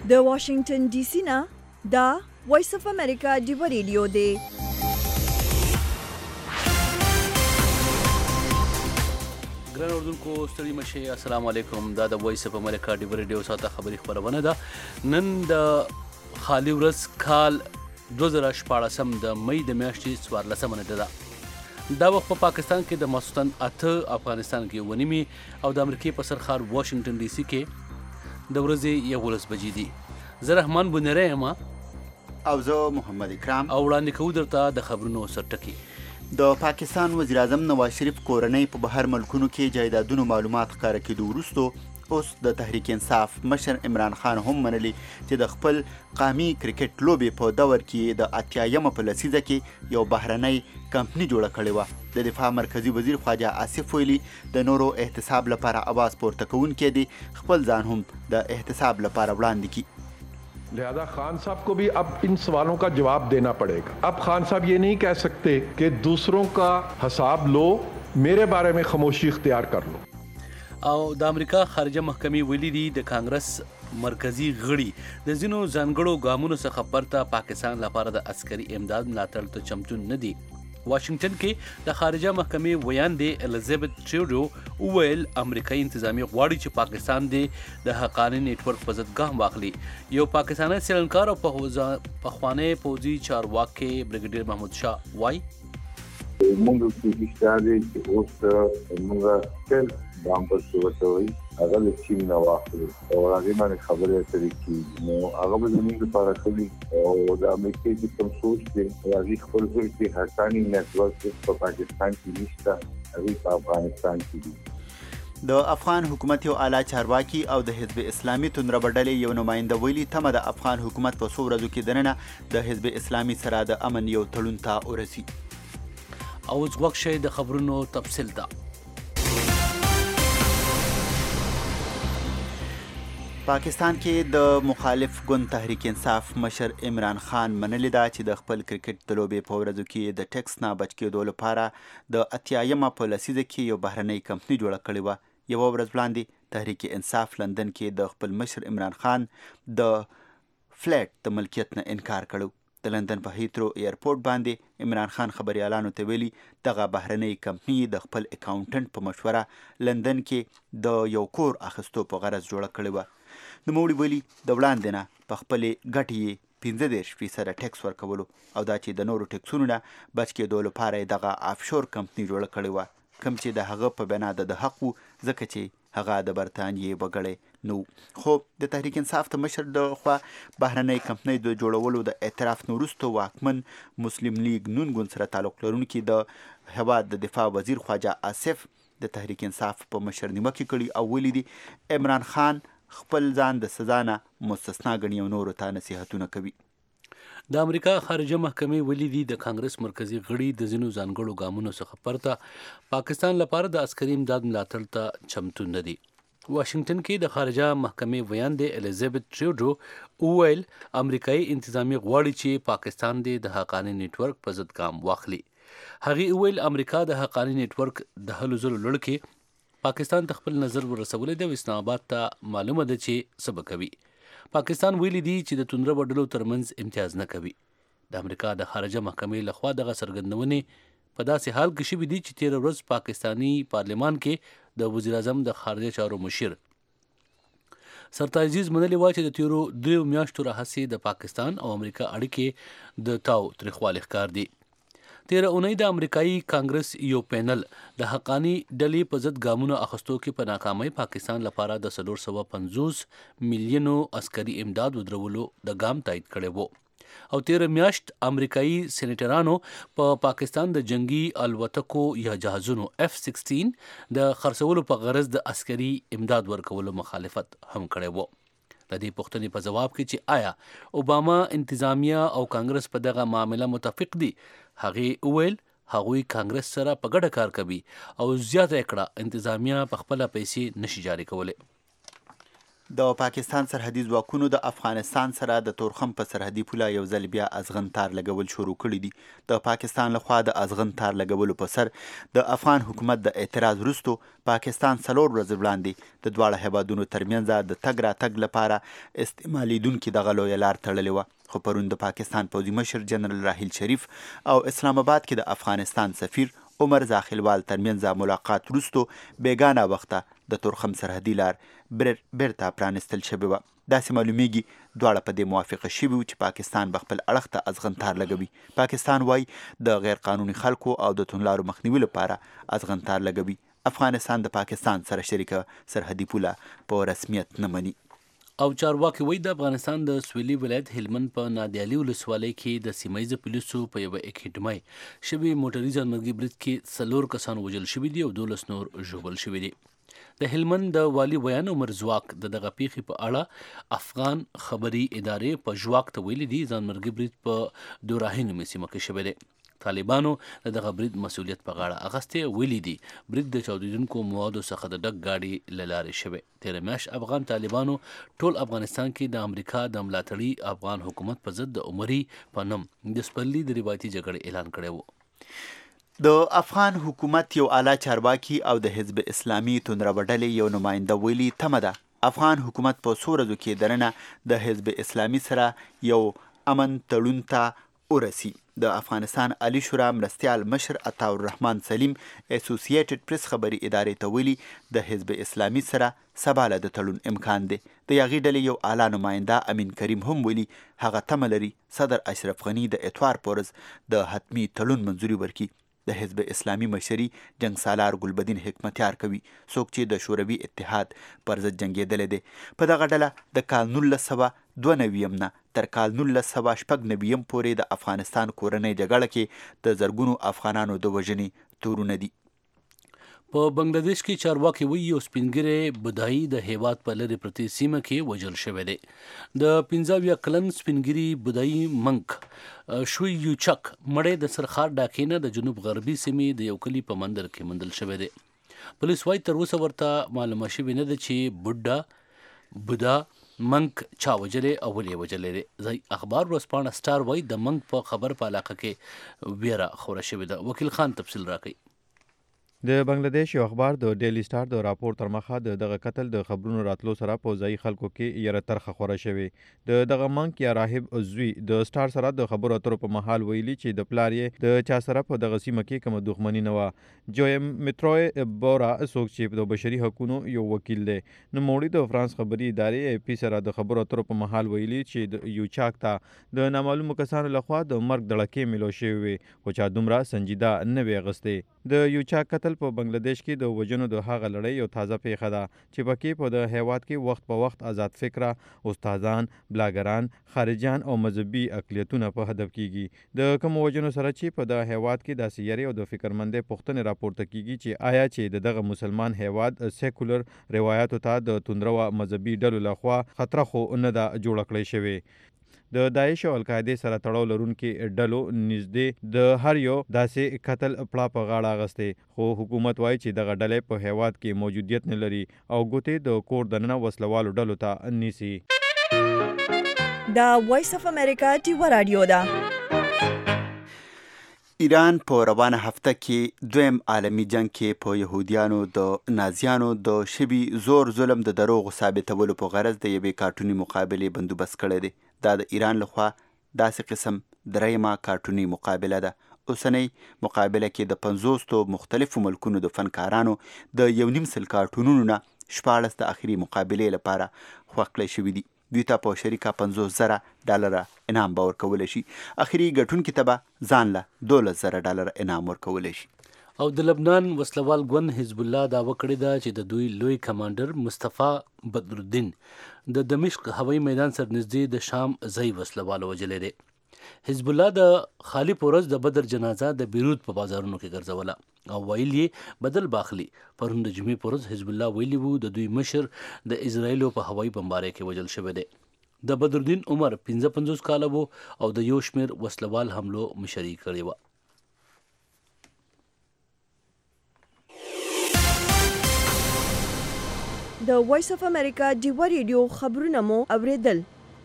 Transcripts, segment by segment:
د واشنگټن ډي سي نه دا وایس اف امریکا ډیو ریډیو دی. ګران اردوونکو ستړي مشئ، السلام علیکم. دا د وایس اف امریکا ډیو ریډیو ساته خبري خبرونه ده. نن د خالي ورځ کال 2014 د مئی د میاشتې 14 نیټه ده. دا وخت په پاکستان کې د ماسخوتن 8، افغانستان کې 9 او د امریکې په سرخار واشنگټن ډي سي کې د ورځې 11 بجې دي. زه رحمان بنيری یم او زه محمد اکرام او وړاندې کوو درته د خبرونو سرټکي. د پاکستان وزیر اعظم نواز شریف کورنۍ په بهر ملکونو کې جایدادونو معلومات ښکاره کېدو وروسته اوس د تحریک انصاف مشر عمران خان هم منلي چې د خپل قامي کرکټ لوبې په دور کې د 80مه په لسیزه کې یو بهرنۍ کمپني جوړه کړې وه. د دفاع مرکزی وزیر خواجه آصف ویلي د نورو احتساب لپاره आवाज پورته کوونکي دي خپل ځان هم د احتساب لپاره وړاندې کړي. लिहाजा खान साहब को भी अब इन सवालों का जवाब देना पड़ेगा. अब खान साहब ये नहीं कह सकते कि दूसरों का हिसाब लो, मेरे बारे में खामोशी इख्तियार कर लो. او د امریکا خارجه محکمې ویلي دي د کانګرس مرکزی غړي د ځینو ځانګړو ګامونو څخه پرته پاکستان لپاره د عسکري امداد ملاتړ ته چمتو نه دي. واشنگټن کې د خارجه محکمې ویاندې الیزابت ټروډو وویل امریکایي انتظامیه غواړي چې پاکستان د حقاني نیټورک په ضد ګام واخلي. یو پاکستانی څېړنکار او پخوانی پوځي چارواکي بریګیډیر محمود شاه وایي موږ کوشش کوو چې اوس موږ خپل ګام پر وڅوي هغه له چین نه واخلو او هغه باندې خبرې اترې کیږي. نو هغه به زموږ لپاره کوي او د امریکا چې کوم سوچ دی هغه خپل ځای کې حقاني نیټورک په پاکستان کې نشته، هغه په افغانستان کې دی. د افغان حکومت یو اعلی چارواکي او د حزب اسلامي توندره ډلې یو نماینده ویلي تمه د افغان حکومت په څو ورځو کې دننه د حزب اسلامي سره د امن یو تړون ته ورسي. او اوس وخت شي د خبرونو تفصیل ته. پاکستان کې د مخالف ګوند تحریک انصاف مشر عمران خان منلي ده چې د خپل کرکټ د لوبې په ورځو کې د ټیکس نه بچ کېدو لپاره د 80مه په لسیزه کې یو بهرنۍ کمپني جوړه کړې وه. یوه ورځ وړاندې تحریک انصاف لندن کې د خپل مشر عمران خان د فلیټ د ملکیت نه انکار کړو. د لندن په هیترو ایرپورټ باندې عمران خان خبریالانو ته ویلي دغه بهرنۍ کمپني د خپل اکاونټنټ په مشوره لندن کې د یو کور اخیستو په غرض جوړه کړې وه. نوموړي ویلي د وړاندې نه په خپلې ګټې یې 15% ټیکس ورکولو او دا چې د نورو ټیکسونو نه بچ کېدو لپاره یې دغه آفشور کمپني جوړه کړې وه، کوم چې د هغه په بنا د حق و ځکه چې هغه د برطانیې وګړی نو. خو د تحریک انصاف د مشر د خوا بهرنۍ کمپنۍ د جوړولو د اعتراف نه وروسته واکمن مسلم لیگ نون ګوند سره تعلق لرونکي د هېواد د دفاع وزیر خواجه آصف د تحریک انصاف په مشر نیوکې کړي او ویلي دي عمران خان خپل ځان د سزا نه مستثنا ګڼي او نورو ته نصیحتونه کوي. د امریکا خارجه محکمې ویلي دي د کانګرس مرکزی غړي د ځینو ځانګړو ګامونو څخه پرته پاکستان لپاره د عسکري امداد ملاتړ ته چمتو نه دي. واشنگټن کې د خارجه محکمې ویاندې الیزابت ټروډو وویل امریکایي انتظامیه غواړي چې پاکستان د حقاني نیټورک په ضد ګام واخلي. هغې وویل امریکا د حقاني نیټورک د هلو ځلو لړ کې پاکستان ته خپل نظر ورسولی دی او اسلام آباد ته معلومه ده چې څه به کوي. پاکستان ویلي دي چې د توندره ډلو ترمنځ امتیاز نه کوي. د امریکا د خارجه محکمې لخوا دغه څرګندونې په داسې حال کې شوي دي چې تېره ورځ پاکستاني پارلمان کې د وزیر اعظم د خارجه چارو مشیر سرتاج عزیز منلي وه چې د تېرو 2 میاشتو راهیسې د پاکستان او امریکا اړیکې د تاو تریخوالي ښکار دي. تېره اونۍ د امریکایي کانګرس یو پینل د حقاني ډلې په ضد ګامونو اخیستو کې په ناکامۍ پاکستان لپاره د 450 میلیونو عسکري امداد ودرولو د ګام تایید کړی و او تېره میاشت امریکایي سینیټرانو په پاکستان د جنگي الوتکو یا جهازونو F-16 د خرڅولو په غرض د عسکري امداد ورکولو مخالفت هم کړی و. د دې پوښتنې په جواب کې چې آیا اوباما انتظامیه او کانګرس په دغه معامله متفق دي، هغې وویل هغوی کانګرس سره په ګډه کار کوي او زیاته کړه انتظامیه په خپله پیسې نشي جاري کولی. د پاکستان سرحدي ځواکونو د افغانستان سره د تورخم په سرحدي پوله یو ځل بیا ازغن تار لګول شروع کړي دي. د پاکستان لخوا د ازغن تار لګولو په سر د افغان حکومت د اعتراض وروسته پاکستان 4 ورځې وړاندې د دواړه هیوادونو ترمنځ د تګ راتګ لپاره استعمالیدونکې دغه لویه لار تړلې وه. خو پرون د پاکستان پوځي مشر جنرال راحیل شریف او اسلام آباد کې د افغانستان سفیر عمر زاخیلوال ترمنځ ملاقات وروسته بیګانه وخته د تورخم سرحدي لار بیرته پرانستل شوې وه. داسې معلومیږي دواړه په دې موافقه شوي وو چې پاکستان به خپل اړخ ته ازغن تار لګوي. پاکستان وایي د غیر قانوني خلکو او د توندلارو مخنیوي لپاره ازغن تار لګوي. افغانستان د پاکستان سره شریکه سرحدي پوله په رسمیت نه مني. او چارواکي وایي د افغانستان د سویلي ولایت هلمند په نادیالي ولسوالۍ کې د سیمه پولیسو په یوه اکیډمۍ شوي موټري ځانمرګي برید کې 4 کسان وژل شوي دي او 12 نور ژوبل شوي دي. د هلمند د والي ویان عمر زواک د دغه پیښې په اړه افغان خبري ادارې په ژواک ته ویلي دي ځانمرګي برید په دوراهي نومې سیمه کې شوی دی. طالبانو د دغه برید مسؤلیت په غاړه اخیستی ویلي دي برید د چاودیدونکو موادو څخه د ډک ګاډي له لارې شوی. تېره میاشت افغان طالبانو ټول افغانستان کې د امریکا د ملاتړي افغان حکومت په ضد د عمري په نوم د سپرلي د روایتي جګړې اعلان کړی و. د افغان حکومت یو اعلی چارواکي او د حزب اسلامي توندروه ډلې یو نماینده ویلي تمه ده افغان حکومت په 4 ورځو کې دننه د حزب اسلامي سره یو امن تړون ته ورسي. د افغانستان عالی شورا مرستیال مشر عطاالرحمن سلیم اسوسییټډ پریس خبري ادارې ته ویلي د حزب اسلامي سره سبا له د تړون امکان دی. د هغې ډلې یو اعلی نماینده امین کریم هم ویلي هغه تمه لري صدر اشرف غني د اتوار په ورځ د حتمي تړون منظوري ورکړي. د حزب اسلامي مشري جنگ سالار ګلبدین حکمتیار کوي څوک چې د شوروي اتحاد پر ضد جنګېدلی دی. په دغه ډله د کال 1992 نه تر کال 1996 پورې د افغانستان کورنۍ جګړه کې د زرګونو افغانانو د وژنې تورونه دي. په بنگلاديش کې چارواکي وایي یو سپینګیری بدایي د هیواد په لرې پرتې سیمه کې وژل شوی دی. د 15 کلن سپینګیری بدایي منک شوی یوچک مړی د سرخار ډاکې نه د جنوب غربي سیمې د یو کلي په مندر کې موندل شوی دی. پولیس وایي تر اوسه ورته معلومه شوې نه ده چې بودا منک چا وجلې او ولې وجلې دی. ځای اخبار ورځپاڼه سټار وایي د منک په خبر په علاقه کې ویره خوره شوې ده. وکیل خان تفصیل راکوي. د بنگلاديش یو اخبار د ډیلی سٹار د راپور تر مخه دغه قتل د خبرونو راتلو سره په ځای خلکو کې یره ترخه خوره شوی. دغه منک یا راهب عزوی د سٹار سره د خبرو اترو په محل ویلي چې د پلار یې د چا سره په دغه سیمه کې کوم دښمنی نه و. جویم متروی بورا څوک چې د بشري حقوقو یو وکیل دی نو موړي د فرانس خبري ادارې اپ سره د خبرو اترو په محل ویلي چې د یو چاک ته د نامعلوم کسانو لخوا د مرګ دړکې ملو شوی او چا دومره سنجیده نه وی غسته. د یو چاک قتل په بنگلاديش کې د وجنو د هغه لړۍ یو تازه پیښه ده چې پکې په د هیواد کې وخت په وخت آزاد فکره استادان بلاګران خارجيان او مذهبي اقلیتونه په هدف کیږي. د کوم وجنو سره چې په د هیواد کې د سیاري او د فکرمندۍ پوښتنې راپورته کیږي چې آیا چې دغه مسلمان هیواد سیکولر روایتو ته د توندرو مذهبي ډلو لخوا خطر خو نه دا جوړ کړی شوی. د داعش او القاعده سره تړاو لرونکي ډلو نږدې د هر یو داسې قتل پړه په غاړه غسته خو حکومت وایي چې دغه ډلې په هیواد کې موجودیت نه لري او ګوتې د کور دننه وسلوالو ډلو ته نیسي. دا وایس اف امریکا ټیو رادیو ده. ایران په روانه هفته کې دویم عالمی جنگ کې په يهوديانو د نازیانو د شبي زور ظلم د دروغ ثابتولو په غرض د یوې کارټوني مقابلې بندوبست کړی دی. دا د ایران لخوا داسې قسم دریمه کارټوني مقابله ده. اوسنۍ مقابله کې د 50 مختلفو ملکونو د فنکارانو د 1.5 کارټونونو نه 14 د اخري مقابلې لپاره خوښ کړی شوي دي. دوی ته په شریکه $50,000 انعام به ورکولی شي. اخري ګټونکي ته به ځان له $12,000 انعام ورکولی شي. او د لبنان وسلوال ګوند حزب الله دعوه کړې ده چې د دوی لوی کمانډر مصطفی بدرالدین د دمشق هوایي میدان سره نږدې د شام ځای وسلوال وجلی دی. حزب الله د خالی پورز د بدر جنازه د بیروت په بازارونو کې ګرځوله او ویل یې بدل باخلی. پرون د جمعې پورز حزب الله ویلی وو د دوی مشر د اسرایلو په هوایي بمبارۍ کې وژل شوی دی. د بدرالدین عمر 55 کاله وو او د یو شمېر وسلوال حملو مشري کړې وه. د وایس اف امریکا ډیوا ریډیو خبرونه مو اوریدل.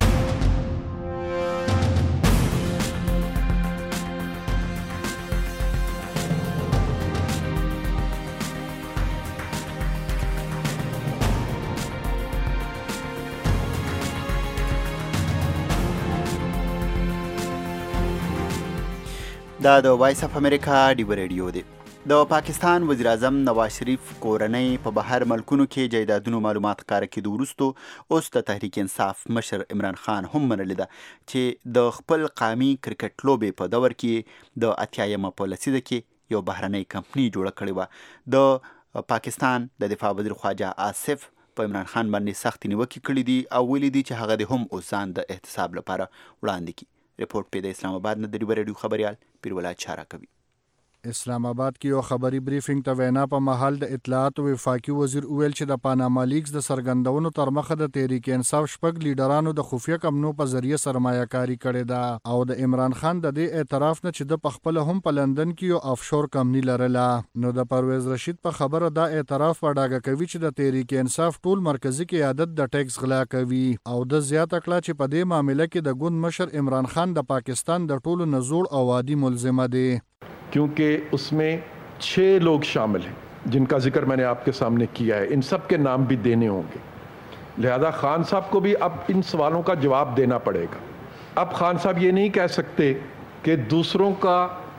دا د وایس اف امریکا ډیوا ریډیو دی. د پاکستان وزیر اعظم نواز شریف کورنۍ په بهر ملکونو کې جایدادونو معلومات ښکاره کېدو وروسته اوس د تحریک انصاف مشر عمران خان هم منلې ده چې د خپل قامي کرکټ لوبې په دور کې د 80مه په لسیزه کې یو بهرنۍ کمپنۍ جوړه کړې وه. د پاکستان د دفاع وزیر خواجه آصف په عمران خان باندې سختې نیوکې کړې دي او ویلي دي چې هغه د هم اوس ځان د احتساب لپاره وړاندې کړي. رپورټ په د اسلام آباد نه د ډیوا ریډیو خبريال پیرولای چاره کوي. اسلام آباد کې یو خبري بریفینګ ته وینا په محل د اطلاعات او وفاقي وزیر ویل چې د پاناما لیکس د سرګندونو تر مخه د تحریک انصاف شپږ لیډرانو د خفیه کمنو په ذریعہ سرمایه‌کاري کړې ده او د عمران خان د دې اعتراف نه چې د پخپل هم په لندن کې یو افشور کمپنی لرله. نو د پرویز رشید په خبره دا اعتراف په ډاګه کوي چې د تحریک انصاف ټول مرکزی قیادت د ټیکس غلا کوي او د زیاته کړه چې په دې معاملې کې د ګوند مشر عمران خان د پاکستان د ټولو نزول او عادي ملزمه دی क्योंकि उसमें 6 लोग शामिल हैं जिनका जिक्र मैंने आपके सामने किया है. इन सब के नाम भी देने होंगे, लिहाजा खान साहब को भी अब इन सवालों का जवाब देना पड़ेगा. अब खान साहब ये नहीं कह सकते कि दूसरों का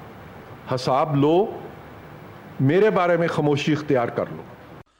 हिसाब लो, मेरे बारे में खामोशी इख्तियार कर लो.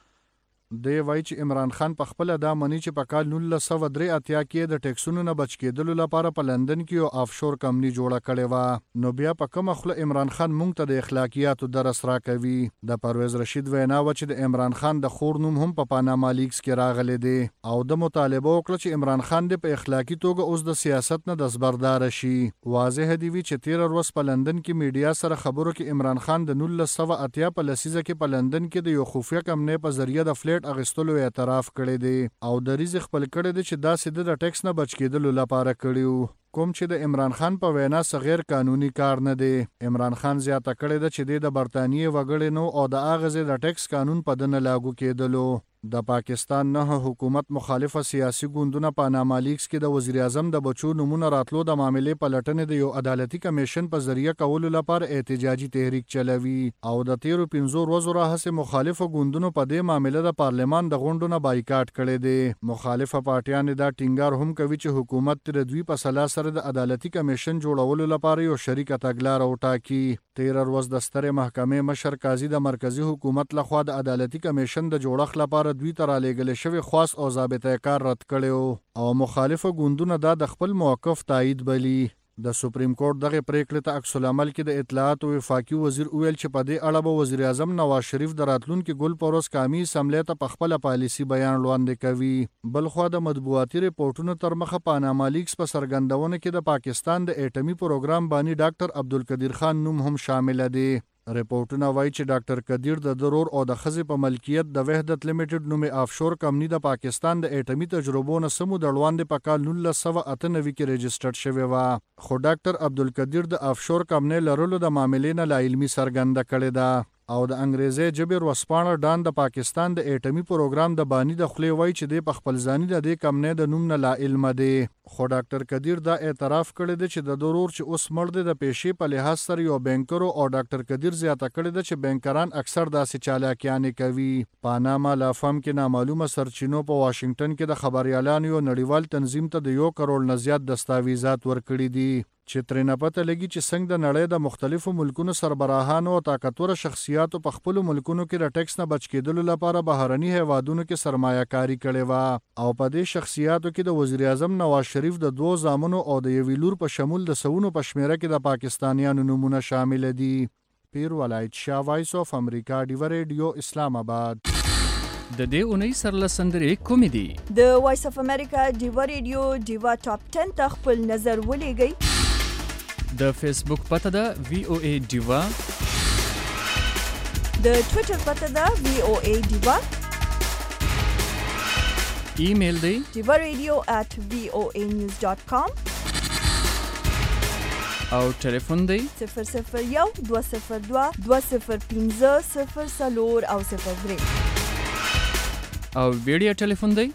دی وای چې عمران خان په خپل دا منی چې په کال 1983 کې د ټیکسونو نه بچ کېدلو لپاره په لندن کې یو افشور کمپنی جوړه کړې و. نو بیا په کومه خله عمران خان مونږ ته د اخلاقیاتو درس راکوي. د پرویز رشید وینا و چې د عمران خان د خور نوم هم په پاناما لیکس کې راغلی دی او د مطالبه وکړه چې عمران خان د په اخلاقی توګه اوس د سیاست نه دستبردار شي. واضح دی وی چې 13 ورځ په لندن کې میډیا سره خبرو کې عمران خان د 1980 په لسیزه کې په لندن کې د یو خفیه کمپنی په ذریعہ د فلیټ اغستلو اعتراف کړی دی او د ریزق خپل کړی دی چې دا سید د ټیکس نه بچ کېدلو لپاره کړیو کوم چې د عمران خان په وینا غیر قانوني کار نه دی. عمران خان زیاته کړی دی چې د برتانیې وګړي نو او د اغازې د ټیکس قانون په دنه لاګو کېدلو. د پاکستان نه حکومت مخالفه سیاسي ګوندونه پاناما لیکس کې د وزیر اعظم د بچو نمونه راتلو د معاملې په لټنې د یو عدالتي کمیشن په ذریعہ کولو لپاره احتجاجي تحریک چلوي او د 13-15 ورځو راهیسې مخالفه ګوندونو په دې معاملې د پارلمان د غونډو نه بایکاټ کړی دی. مخالفه پارټیان دا ټینګار هم کوي چې حکومت تر دوی په سلا سره د عدالتي کمیشن جوړولو لپاره یو شریک تګلارې وټاکي. 13 ورځ د سترې محکمې مشر قاضي د مرکزی حکومت لخوا د عدالتي کمیشن د جوړښت لپاره دوی ته رالیږل شوی خاص او ضابطه کار رد کړو او مخالفه ګوندونه دا د خپل موقف تایید بلی. د سپریم کورټ دغه پریکړې ته عکس العمل کې د اطلاعات او وفاقي وزیر ویل چې په دې اړه به وزیر اعظم نواز شریف د راتلونکي ګل پروس قومي اسمبلی ته په خپل پالیسي بیان وړاندې کوي. بل خو د مطبوعاتي ریپورتونو تر مخه پاناما لیکس په سرګندونه کې د پاکستان د اټمی پروګرام باندې ډاکټر عبدالقدیر خان نوم هم شامل دی. ریپورتونه وایي چې ډاکټر قدیر د ضرور او د خزې په ملکیت د وحدت لیمیټډ نومې افشور کمپنی د پاکستان د اټمی تجربو نه سمو د وړاندې په کال 1998 کې رجسټرډ شوی و. خو ډاکټر عبدالقدیر د افشور کمپنی لرلو د معاملې نه لا علمي څرګنده کړې ده او د انګریزي جبر وسپانه ډان د پاکستان د اټمی پروګرام د بانی د خلی وای چې د خپل ځاني د دې کمپنی د نوم نه لا علم دی. خو ډاکټر قدیر دا اعتراف کړی دی چې د ضرور چې اوس مرد د پیشې په لحاظ سره یو بانکر او ډاکټر قدیر زیاته کړی دی چې بانکران اکثر داسې چالاکیانې کوي. پاناما لا فام کې نامعلومه سرچینو په واشنگټن کې د خبريالانو یو نړیوال تنظیم ته د 1 کروڑ نه زیات دستاویزات ورکړي دي چې ترې نه پته لګي چې څنګه د نړۍ د مختلفو ملکونو سربراهانو او طاقتور شخصیاتو په خپل ملکونو کې د ټیکس نه بچ کېدلو لپاره بهرني هیوادونو کې سرمایه‌کاري کړې و او په دې شخصیاتو کې د وزیر اعظم نواز شریف د 2 زامنو او د یوې لور په شمول د سونو په شمیره کې د پاکستانیانو نمونه شامل دي. پیر ولایت شاه وایس اف امریکا ډیوا ریډیو اسلام آباد. د دې اونۍ سرلسندرې کومې دي؟ د وایس اف امریکا ډیوا ریډیو ډیوا ټاپ 10 ته خپل نظر ولېږئ. د فیسبوک پته ده VOA ډیوا. د ټوئیټر پته ده VOA ډیوا. ایمیل دی divaradio@voanews.com او ټلیفون دی 001 202 205 004 او 03. او ویډیو ټلیفون دی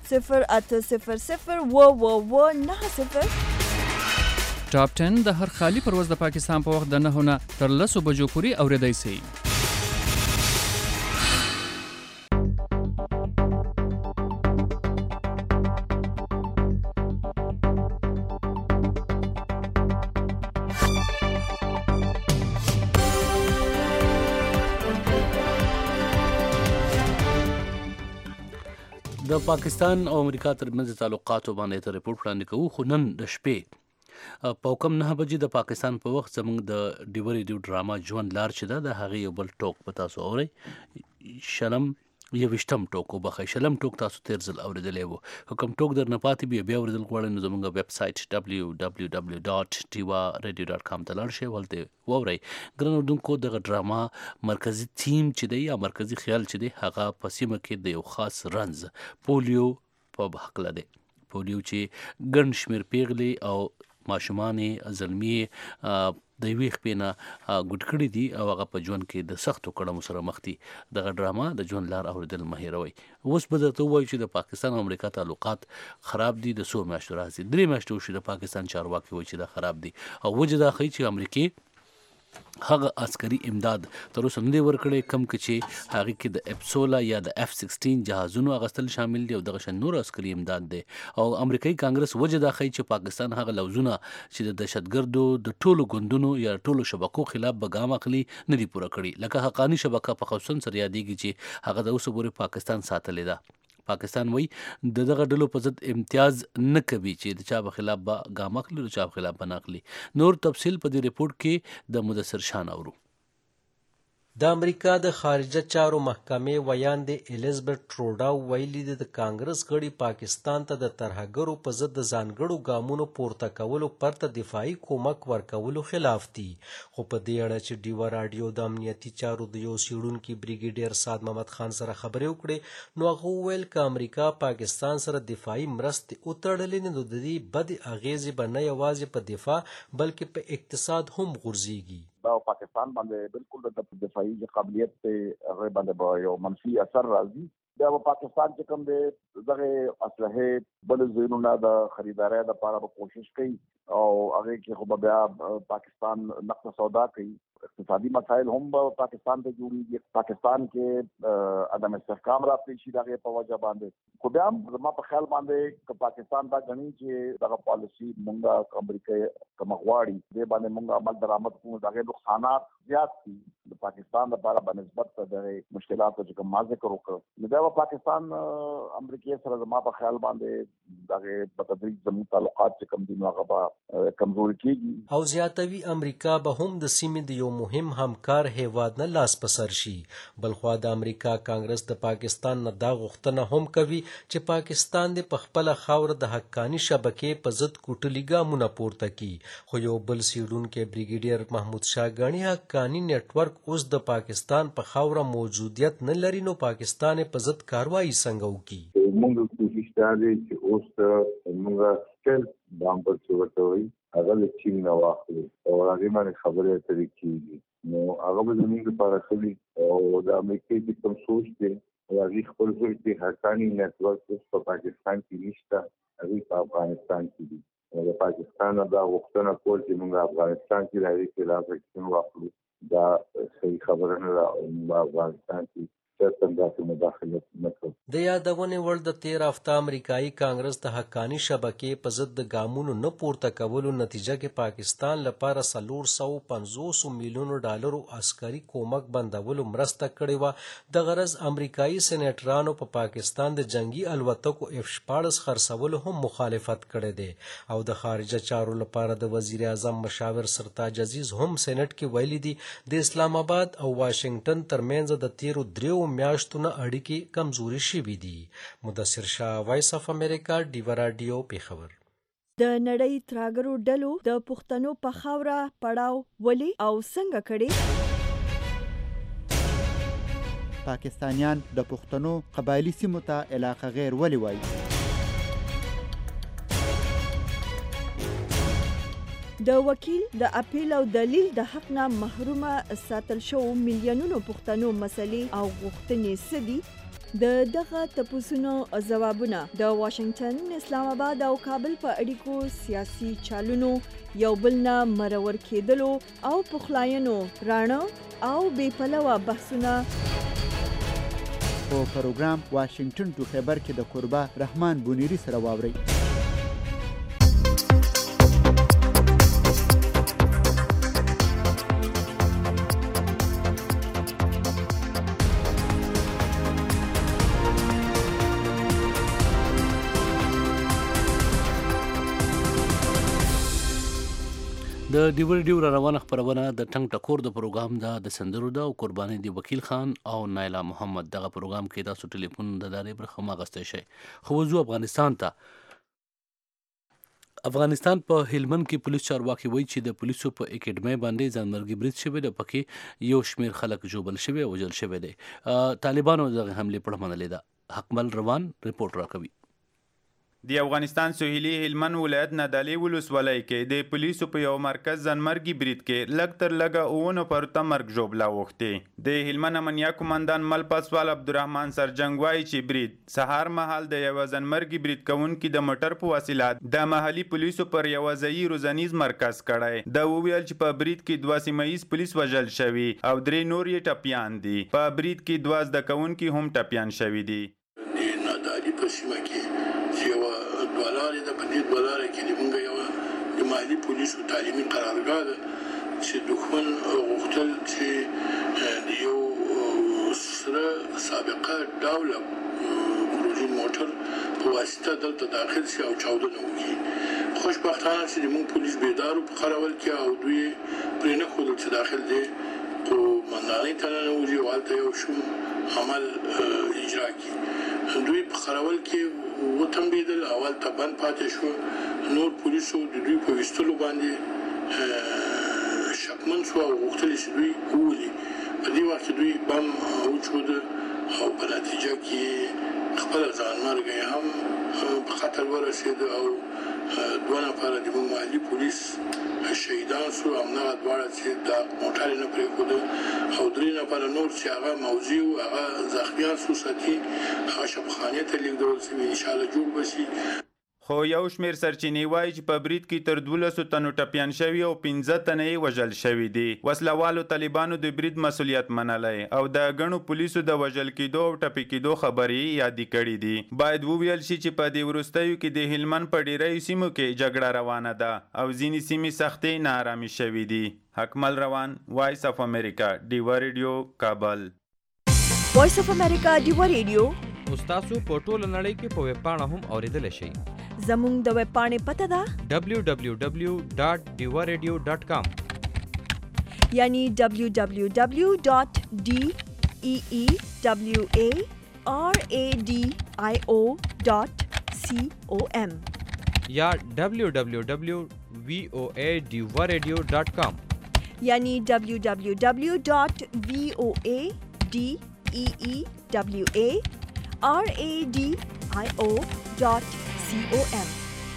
0800 ټاپ 10 د هر خالی پرواز د پاکستان په وخت د 9 نه تر 10 بجو پورې اوریدای شي. د پاکستان او امریکا ترمنځ تعلقاتو باندې ته ریپورت وړاندې کوو. خو نن د شپې په کم 9 بجې د پاکستان په وخت زموږ د ډیو ریډیو ډراما ژوند لار چې ده د هغې یو بل ټوک په تاسو اورئ. شلم ټوک شلم ټوک تاسو تیر ځل اورېدلی و. که کوم ټوک در نه پاتې بیا اورېدل غواړئ نو زموږ ویب سایټ www.tiwaradio.com ته لاړ شئ، هلته واورئ. ګران اورېدونکو دغه ډراما مرکزي تیم چې دی یا مرکزي خیال چې دی هغه په سیمه کې د یو خاص رنځ پولیو په هکله دی. پولیو چې ګڼ شمېر پیغلې او ماشومانې زلمي د یوې خپې نه ګوډ کړي دي او هغه په ژوند کې د سختو کړمو سره مخ دي. دغه ډراما د ژوند لار اورېدل مه هېروئ. اوس به درته ووایو چې د پاکستان او امریکا تعلقات خراب دي. د څو میاشتو راځي 3 میاشتې وشي د پاکستان چارواکي وایي چې دا خراب دي او وجه دا ښیي چې امریکې هغه عسکري امداد تر اوسه نه دی ورکړی کم که چې هغې کې د اپسولا یا د F-16 جهازونو اغوستل شامل دي او دغه شان نور عسکري امداد دی. او امریکایي کانګرس وجه دا ښیي چې پاکستان هغه لوزونه چې د دهشتګردو د ټولو ګوندونو یا ټولو شبکو خلاف به ګام اخلي نه دي پوره کړي. لکه حقاني شبکه په خصوصا سره یادېږي چې هغه د اوسه پورې پاکستان ساتلې ده. پاکستان وایي د دغه ډلو په ضد امتیاز نه کوي چې د چا په خلاف به ګام اخلي او د چا په خلاف به نه اخلي. نور تفصیل په دې رپورټ کې د مدثر شان اورو. د امریکا د خارجه چارو محکمې ویاندې الیزابت ټروډا ویلي د کانګرس غړي پاکستان ته د ترهګرو په ضد د ځانګړو ګامونو پورته کولو پرته دفاعي کومک ورکولو خلاف دي. خو په دې اړه چې ډیوا راډیو د امنیتي چارو د یو څېړونکي بریګیډیر سعد محمد خان سره خبرې وکړې نو هغه وویل که امریکا پاکستان سره دفاعي مرستې وتړلې نو د دې بدې اغېزې به نه یوازې په دفاع بلکې په اقتصاد هم غورځېږي. او پاکستان باندې بالکل د دفاعي قابلیت ته هغه باندې یو منفي اثر راځي. بیا په پاکستان کې کوم د دغه اسلحه بل زینونه د خریدارۍ لپاره به کوشش کوي او هغه کې خو بیا پاکستان نقد سودا کوي. اقتصادي مسائل هم پاکستان ته جوړیږي. پاکستان کې عدم استحکام راځي شي دغه په وجه باندې. خو بیا زما په خیال باندې چې پاکستان دا غني چې دغه پالیسی مونږه امریکا کمغواړي دې باندې مونږه عمل درآمد کوو دغه نقصانات زیات دي د پاکستان لپاره په نسبت د مشکلاتو چې کوم ذکر وکړ. نو دا پاکستان امریکا سره زما په خیال باندې دغه په تدریج زموږ تعلقات چې کوم دي نو هغه کمزوري کیږي او زیاتوي. امریکا به هم د سیمې د یو مهم همکار هیواد نه لاس په سر شي. بلخوا د امریکا کانګرس د پاکستان نه دا غوښتنه هم کوي چې پاکستان د خپل خاور د حقانی شبکې په ضد کوټلي ګامونه پورته کړي. خو یو بل سیډونکو بریګیډیر محمود شاه غنی حقانی نت ورک اوس د پاکستان په خاور موجودیت نه لري نو پاکستان په ضد کاروایی څنګه وکړي. موږ کوشش کوي چې اوس موږ ټل بامبر څورتوي هغه له چین نه واخلو او هغه باندې خبرې اترې کیږي. نو هغه به زموږ لپاره خلی او د امریکا د کوم سوچ دی هغه خپل ځای حقانی نت ورک په پاکستان کې نشته هغه په افغانستان کې دي. د پاکستان دا وختونه کول چې موږ افغانستان کې راځي چې لا پکې واخلو دا صحیح خبره نه ده. افغانستان کې د یادونې وړ د 13 هفته امریکایي کانګرس د حقانی شبکې په ضد د ګامونو نه پورته کولو نتیجه کې پاکستان لپاره 450 میلیون ډالرو عسکري کومک بندولو مرسته کړې وه. د غرض امریکایي سېنیټرانو په پاکستان د جنگي الوتکو F-14 خرڅولو هم مخالفت کړی دی او د خارجه چارو لپاره د وزیر اعظم مشاور سرتاج عزیز هم سېنیټ کې ویلي دي د اسلام آباد او واشنگټن ترمنځ د 13 میاشتونه اړیکې کمزوري شوي دي. مدثر شاه، وایس اف امریکا، ډیوا راډیو، پیښور. د نړۍ ترهګرو ډلو د پښتنو په خاوره پړاو ولې او څنګه کړي؟ پاکستانیان د پښتنو قبایلی سیمو ته علاقه غیر ولې وایي؟ د وکیل د اپیل او دلیل د حق نه محرومه ساتل شو میلیونونو پښتنو مسلې او غوښتنې څه دي؟ د دغه تپوسونو ځوابونه د واشنگټن، اسلام آباد او کابل په اړیکو سیاسي چالونو یو بل نه مرور کېدلو او پخلاینو راڼه او بې پلوه بحثونه په پروګرام واشنگټن ټو خیبر کې د قربا رحمان بونیری سره واورئ. د ډیور ډیور روانه خبرونه د ټنګ ټکور د پروګرام د سندرو د قرباني دی وکیل خان او نایلا محمد دغه پروګرام کې تاسو ټلیفون د داري برخه ماغسته شي. خو وزو افغانستان په هلمند کې پولیس چارواکي وایي چې د پولیسو په اکیډمي باندې ځانمرګي برید شوی د پکې یو شمیر خلک جوبل شوی او وژل شوی دی. طالبانو دغه حمله پر منلې ده. حکمل روان ریپورت راکوي. د افغانستان سوهیلي هلمند ولایت نادعلي ولسوالۍ کې د پولیسو په یو مرکز ځانمرګي برید کې لږ تر لږه 9 نفرو ته مرګ ژوبله اوښتې. د هلمند امنیه قومندان مل پاسوال عبدالرحمن سرجنګ وایي چې برید سهار مهال د یو ځانمرګي برید کوونکي د موټر په وسیله د محلي پولیسو پر یو ځایي روزنیز مرکز کړی. دا وویل چې په برید کې 2 سیمه‌ییز پولیس وژل شوي او 3 نور یې ټپیان دي. په برید کې 2 زده کوونکي هم ټپیان شوي دي. نادعلي په سیمه کې دوالارې د بدید دوالارې کې د مونږ یو د محلي پولیسو تعلیمي قرارګاه ده چې دښمن غوښتل چې د یو سره سابقه ډوله کروزین موټر په واسطه دلته داخل شي او چاودنه وکړي. خوشبختانه چې د مونږ پولیس بیدارو په خرول کې او دوی پرې نه ښودل چې داخل دی خو مندانۍ ته ننوځي او هلته یو شوم عمل اجرا کړي. دوی په خرول کې وتمبیدل، اول ته بند پاتې شو. نور پولیسو د دوی په ویستلو باندې شکمن شو او غوښتل چې دوی وولي. په دې وخت دوی بم وچود او په نتیجه کې خپل ځانمرګي هم په خطر ورسېد او 2 نفر د محلي پولیس شهیدان شو. همدغه دواړه چې د موټر نه پرېښود او 3 نفر نور چې هغه موضوع او هغه زخمیان شو ساتي هغه شفاخانې ته لیږدول شوي، انشاءالله جوړ به شي. خو یو شمیر سرچینې وایي چې په برید کې تر 12 تنو ټپیان شوي او 15 تنه یې وژل شوي دي. وسلوالو طالبانو د برید مسؤلیت منلی او د ګڼو پولیسو د وژل کېدو او ټپي کېدو خبرې یادې کړې دي. باید وویل شي چې په دې وروستیو کې د هلمند په ډیری سیمو کې جګړه روانه ده او ځینې سیمې سختې ناارامي شوي دي. حکمل روان، وایس اف امریکا، ډیوا ریډیو، کابل. وایس اف امریکا ډیوا ریډیو تاسو په ټوله نړۍ کې په ویب پاڼه هم اوریدلی شئ. زموږ د ویب پاڼې پته ده www.diwaradio.com یعنی www.deewaradio.com یا www.voadiwaradio.com یعنی www.voadiwaradio.com.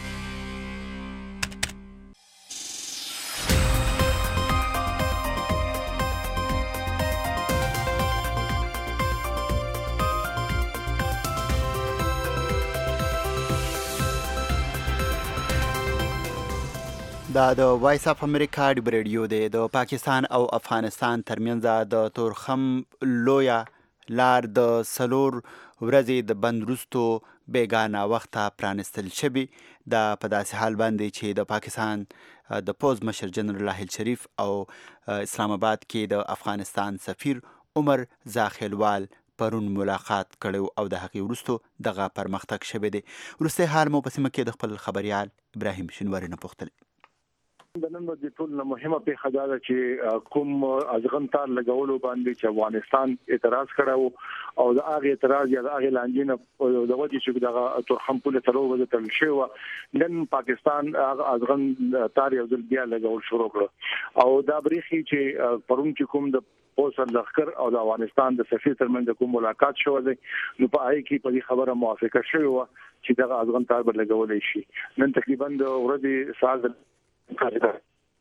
دا د وایس اف امریکا ډیو ریډیو دی. د پاکستان او افغانستان ترمنځ د تورخم لویا لار د سلور ورځې د بند وروستو بیګانه وخته پرانستل شوي. دا په داسې حال باندې چې د پاکستان د پوز مشر جنرال راحیل شریف او اسلام آباد کې د افغانستان سفیر عمر زاخیلوال پرون ملاقات کړو او د هغې وروستو دغه پرمختګ شوی دی. وروستی حال مو په سیمه کې د خپل خبریال ابراهیم شینواري نه پوښتل. د نن ورځې ټول مهمه پیښه دا ده چې کوم ازغن تار لګولو باندې چې افغانستان اعتراض کړو او د هغه اعتراض یا د هغه لاندې د وجې چې دغه تورخم پوله تر اوسه تل شو نن پاکستان ازغن تار یو ځل بیا لګول شروع کړ او دا بریخي چې پرون چې کوم د اوسر لخر او د افغانستان د سفیر ترمنځ کوم ملاقات شو دی نو په آی کې په دې خبره موافقه شوه چې دغه ازغن تار به لګولې شي. نن تقریبا د ورځې ساعت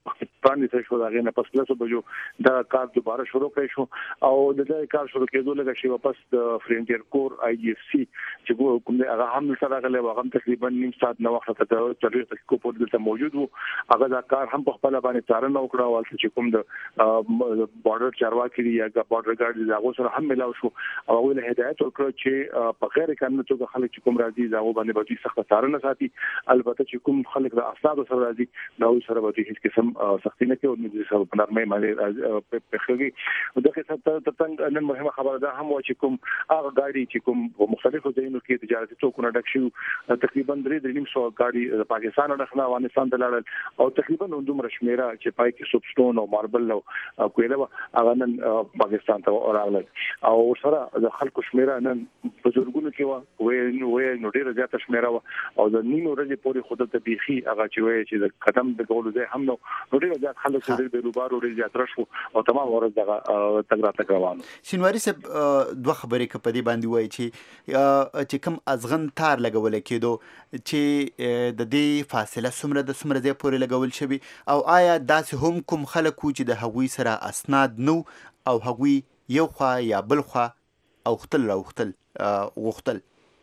پرانی ته شو دا غنه پس له بجو دا کار دوباره شروع کړی شو او د دې کار شروع کېدو لږ شی واپس د فرنټیر کور IGFC چې کوم هغه هم سره غلې واغم تقریبا نیم ساعت نو وخت ته تلوي کو په دلته موجود وو هغه دا کار هم په خپل باندې څارنه وکړه او چې کوم د بارډر چارواکي یا بارډر ګارد دغه سره هم ملاو شو او له هدایت وکړه چې په غیر قانوني توګه خلک چې کوم راځي دا باندې به سخت څارنه ساتي البته چې کوم خلک د افساد سره راځي دا سره به هیڅ قسم سختي نه کوي او د سره په نرمۍ باندې په خوري دغه څه څنګه نن مهمه خبره ده هم چې کوم هغه ګاډي چې کوم مختلفو ځایونو کې تجارتي توکونه ډک شو تقریبا 3.5 ګاډي د پاکستان او د افغانستان ته لاړل او تقریبا دومره شمیره چې پای کې سوبسټون او ماربل او کویله هغه نن پاکستان ته راغله او سره د خلکو شمیره نن په زورګونو کې وای نو ډیره زیاته شمیره او د نیمو ورځې پورې خود ته بيخي هغه چې وای چې د قدم د ګولو ځای هم نو ډیره زیات خلک چې د بیروبار ورې زیات راشو او تمام ورځ دغه تګ روانو شینواری صاحب دوه خبرې کپې دی باندې وای چې کوم ازغن تار لګول کېدو چې د دې فاصله سمره د سمره ځای پورې لګول شوی او آیا داسې هم کوم خلک چې د هغوی سره اسناد نو او هغوی یو خوا یا بل خوا او ختل غختل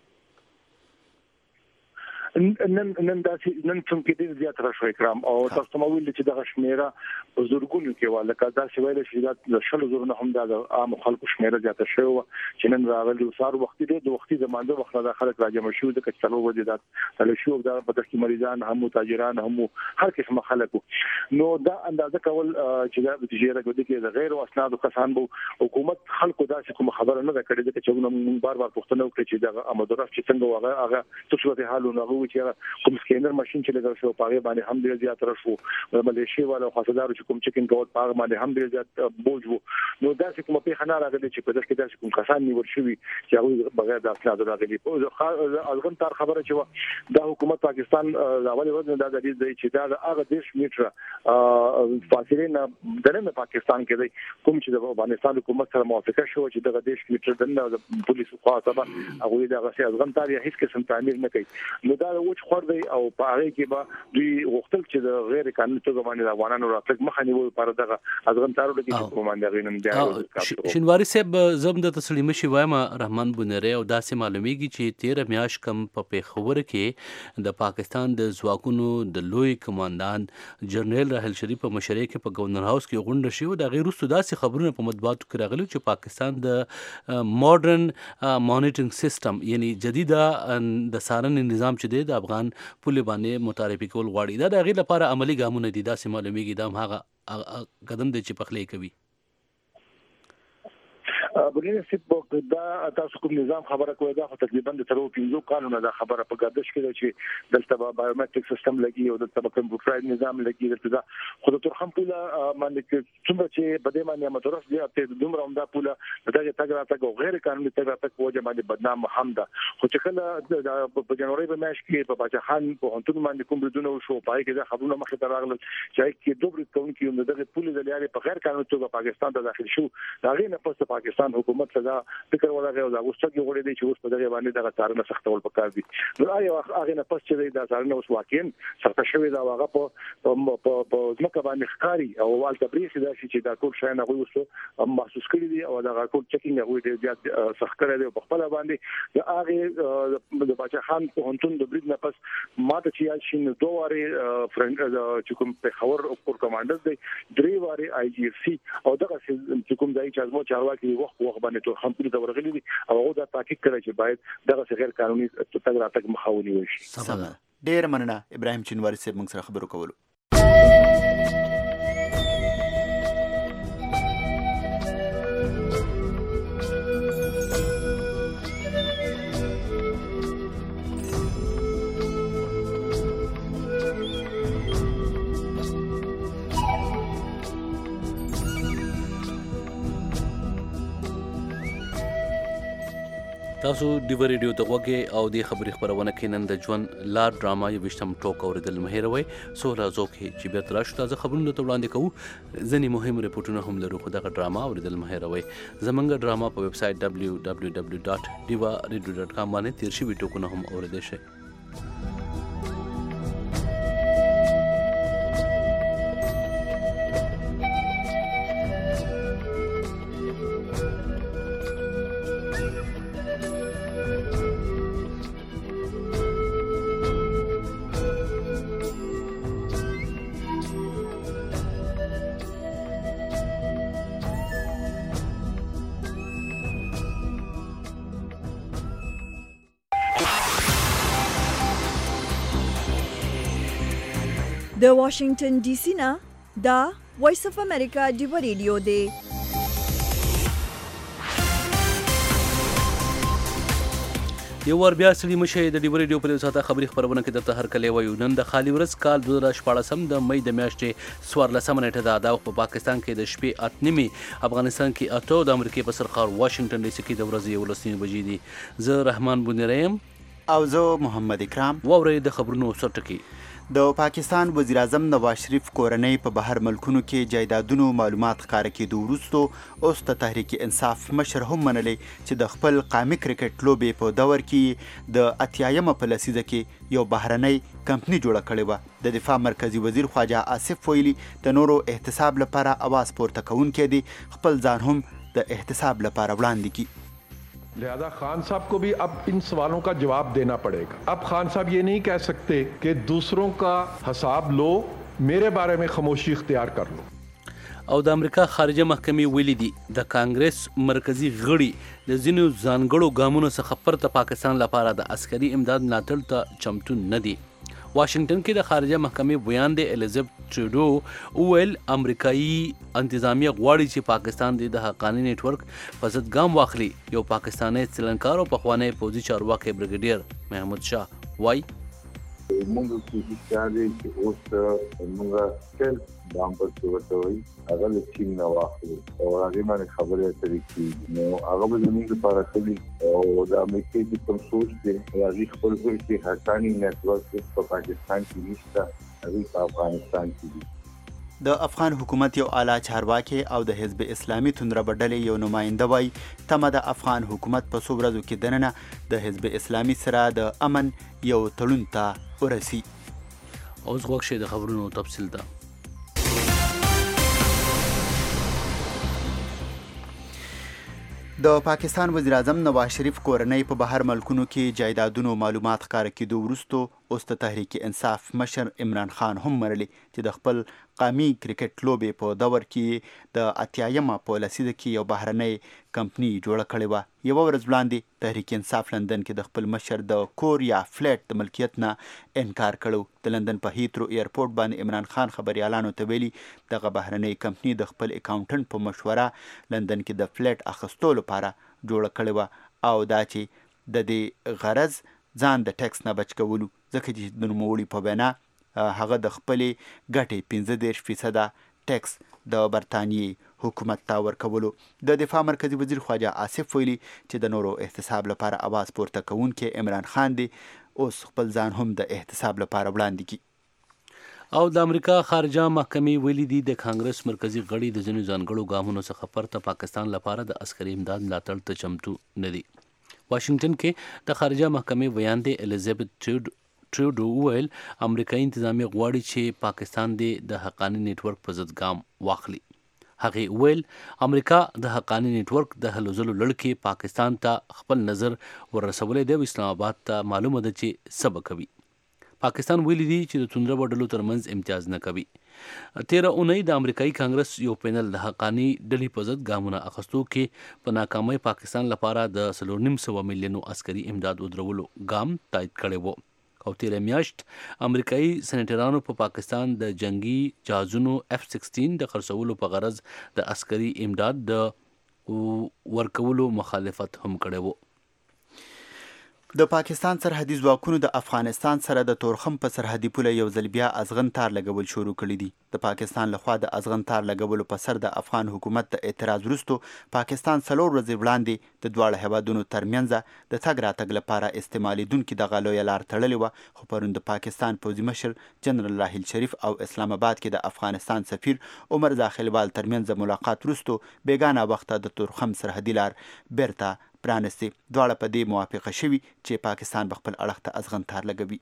نن داسې نن څنګه دې زیات راشو کرام او تاسو مو ویل چې د شمیره زورګونو کې ولا کدا چې ویل چې د شلو زورونه هم د عام خلکو شمیره زیات شوی چې نن راغلی وسار وخت دې د وختي زمانه وخت د خلک راځم شو د کچلو ودی د تل شو د بدرتي مریضان هم تاجران هم هر قسم خلکو نو دا اندازه کول چې د تجارت د کې د غیر اسناد کسان بو حکومت خلکو داسې کوم خبره نه کړې چې موږ بار پوښتنه وکړو چې د امدورف چې څنګه هغه څه صورت حالونه چې کوم سکینر ماشين چې لګل شو پاره باندې هم ډیر زیات راشو ملیشي والا خاصدار چې کوم چیکینګ کوټ پاره باندې هم ډیر زیات بوج وو نو دا چې کوم په خنا راغلي چې په دغه کې دا کوم کسان نیول شوی چې هغه بغیر د اسناد راغلي او ازغن تر خبره چې دا حکومت پاکستان اول ورځ دا د دې چې دا هغه دیش میټر فاصله نه دنه پاکستان کې دی کوم چې د افغانستان حکومت سره موافقه شو چې دغه دیش میټر دنه پولیسو خاصه هغه دا غسي ازغن تر هیڅ قسم تعمیر نه کوي نو دا وچ خور دی او په هغه کې به دوی وختل چې د غیر قانوني توګه باندې افغانانو راتګ مخه نیول پر دغه ازغن تارو د کې په باندې غینم دی شینواری صاحب زم د تسلیمه شي وایم رحمان بنری او داسې معلومیږي چې 13 میاش کم په پیښور کې د پاکستان د ځواکونو د لوی کمانډان جنرال راحل شریف په مشرۍ کې په گورنر هاوس کې غونډه شوه د غیر وروسته داسې خبرونه په مطبوعاتو کې راغلي چې پاکستان د ماډرن مانیټرینګ سیستم یعنی جدید د څارنې نظام چې د افغان پولی باندې متعارفي کول غواړي دا د غیر لپاره عملی ګامونه دي دا سم معلومیږي دا هغه قدم دی چې پخلی کوي بګینه سیب دا تاسو کوم نظام خبره کوي دا تقریبا د ترو 15 کالونو دا خبره په ګردش کې چې دلته بایومټریک سیستم لګي او دلته کمپیوټرایز نظام لګي دلته خو د ترخم پوله باندې څومره چې بده باندې مترف دی ته دومره هم دا پوله دغه تګ راتګ او غیر قانوني تګ راتګ وجه باندې بدنام هم ده خو چې کله په جنوري په میاشت کې په باچخان په هنتون باندې کوم بدونه شو پای کې دا خبرونه مخه ته راغلل چې کې دوبره کون کې دغه پوله د لارې په غیر قانوني توګه پاکستان ته داخل شو دا غي نه پس پاکستان حکومت صدا فکر ولاغه او دا وسته غوړي دي چې اوس په دغه باندې دغه څارنه سختول پکار دي نو آیا هغه نه پس چې دا څارنه اوس واقعین سخت شوی دا هغه په ځمکه باندې ښکاری او وال تبریخ دا چې دا ټول شای نه وسو محسوس کړی دي او دا ټول چکینګ هغه ډیر زیات سخت کړی دی په خپل باندې دا هغه د باچخان په هنتون د برید نه پس ماته چې شین دوه واره فرنګ چې کوم په خبر او کمانډر دی درې واره IGFC او دغه چې کوم ځای چې ازمو چارواکي وخت باندې ټول هم په ورغلي دي او هغه دا تحقیق کړی چې باید دغه غیر قانوني تګ راتګ مخاوني وشي ډیر مننه ابراهیم چنواری صاحب موږ سره خبرو کولو تاسو دیو ریډیو ته وګورئ او د خبري خبرونه کې نن د ژوند لار ډراما یو وشتم ټوک اوریدل مهیروي سو راځو کې چې به تراشو تاسو خبرونه ته وړاندې کوو ځنی مهم ریپورتونه هم لرو خو دغه ډراما اوریدل مهیروي زمونږ ډراما په ویب سټ www.divaradio.com باندې تیر شي ویډیوونه هم اوریدل شي د واشنگټن ډي سي نه دا وایس اف امریکا ډیو ریډیو دی. یو ور بیا سړي مشه د ډیو ریډیو په ساته خبري خبرونه کې درته هر کله وایو. نن د خالی ورځ کال 2014 د مې د میاشتې 14 نیټه ده. په پاکستان کې د شپې 8:30، افغانستان کې 8 د امریکای په سرخار واشنگټن ډي سي کې د ورځې 11 بجې دي. زه رحمان بونیریم او زه محمد اکرام. ووري د خبرونو سرټکی. د پاکستان وزیر اعظم نواز شریف کورنۍ په بهر ملکونو کې جایدادونو معلومات ښکاره کېدو وروسته اوس د تحریک انصاف مشر هم منلی چې د خپل قامي کرکټ لوبې په دور کې د 80مه په لسیزه کې یو بهرنۍ کمپنی جوړه کړې وه. د دفاع مرکزی وزیر خواجه آصف ویلي د نورو احتساب لپاره اواز پورته کوونکی دی، خپل ځان هم د احتساب لپاره وړاندې کړي. लिहाजा खान साहब को भी अब इन सवालों का जवाब देना पड़ेगा. अब खान साहब ये नहीं कह सकते कि दूसरों का हिसाब लो, मेरे बारे में खामोशी इख्तियार कर लो. او د امریکا خارجه محکمې ویلي دي د کانګرس مرکزی غړي د ځینو ځانګړو ګامونو څخه پرته پاکستان لپاره د عسکري امداد ملاتړ ته چمتو نه دي. واشنگټن کې د خارجه محکمې بیان دی الیزابت ټروډو وویل امریکایي انتظامیه غواړي چې پاکستان د حقانی نیټورک په ضد ګام واخلي. یو پاکستانی څلنکار او پخوانی پوځي چارواکي بریګیډیر محمود شاه وایي موږ کوشش کوي چې اوس موږ ټول دام پر څه وایي هغه له چین نه واخلو او هغه باندې خبرې اترې کیږي. نو هغه به زموږ لپاره کلی او د امریکای د کوم سوچ دی هغه خپل ځای حقانی نیټورک په پاکستان کې نشته، هغه په افغانستان کې دی. د افغان حکومت یو اعلی چارواکي او د حزب اسلامي توندره بډلې یو نماینده وایي تمه د افغان حکومت په څو ورځو کې دننه د حزب اسلامي سره د امن یو تړون ته ورسي. اوس غوښ شي د خبرونو تفصیل ده. د پاکستان وزیر اعظم نواز شریف کورنۍ په بهر ملکونو کې جایدادونو معلومات ښکاره کېدو وروسته اوس د تحریک انصاف مشر عمران خان هم منلی چې د خپل قامي کرکټ لوبې په دور کې د 80مه په لسیزه کې یو بهرنۍ کمپنی جوړه کړې وه. یوه ورځ وړاندې تحریک انصاف لندن کې د خپل مشر د کور یا فلیټ د ملکیت نه انکار کړو. د لندن په هیترو ایرپورټ باندې عمران خان خبریالانو ته ویلي دغه بهرنۍ کمپنی د خپل اکاونټنټ په مشوره لندن کې د فلیټ اخیستو لپاره جوړه کړې وه او دا چې د دې غرض ځان د ټیکس نه بچ کولو، ځکه چې د نوموړي په وینا هغه د خپلې ګټې 15% ټیکس د برطانیې حکومت ته ورکولو. د دفاع مرکزی وزیر خواجه آصف ویلي چې د نورو احتساب لپاره اواز پورته کوونکی عمران خان دی، اوس خپل ځان هم د احتساب لپاره وړاندې کړي. او د امریکا خارجه محکمې ویلي دي د کانګرس مرکزی غړي د ځینو ځانګړو ګامونو څخه پرته پاکستان لپاره د عسکري امداد ملاتړ ته چمتو نه دي. واشنگټن کې د خارجه محکمې بیان دی الیزابت ټروډو وویل امریکایي انتظامیه غواړي چې پاکستان د حقانی نیټورک په ضد ګام واخلي. هغې ویل امریکا د حقانی نیټورک د هلو ځلو لړ کې پاکستان ته خپل نظر ورسولی دی او اسلام آباد ته معلومه ده چې څه به کوي. پاکستان ویلي دي چې د توندره بډلو ترمنځ امتیاز نه کوي. 13 اونۍ د امریکایي کانګرس یو پینل د حقانی ډلې په ضد ګامونه اخیستو کې په ناکامۍ پاکستان لپاره د 4.5 میلیونو عسکري امداد ودرولو ګام تایید کړی و. او تیره میاشت امریکایي سېنیټرانو په پاکستان د جنگي جهازونو F-16 د خرڅولو په غرض د عسکري امداد د ورکولو مخالفت هم کړی و. د پاکستان سرحدي ځواکونو د افغانستان سره د تورخم په سرحدي پوله یو ځل بیا ازغن تار لګول شروع کړي دي. د پاکستان لخوا د ازغن تار لګولو په سر د افغان حکومت د اعتراض وروسته پاکستان 4 ورځې وړاندې د دواړو هیوادونو ترمنځ د تګ راتګ لپاره استعمالیدونکې دغه لویه لار تړلې وه. خو پرون د پاکستان پوځي مشر جنرال راحیل شریف او اسلام آباد کې د افغانستان سفیر عمر داخلوال ترمنځ ملاقات وروسته بیګانه وخته د تورخم سرحدي لار بیرته پرانستې. دواړه په دې موافقه شوي چې پاکستان به خپل اړخ ته ازغن تار لګوي.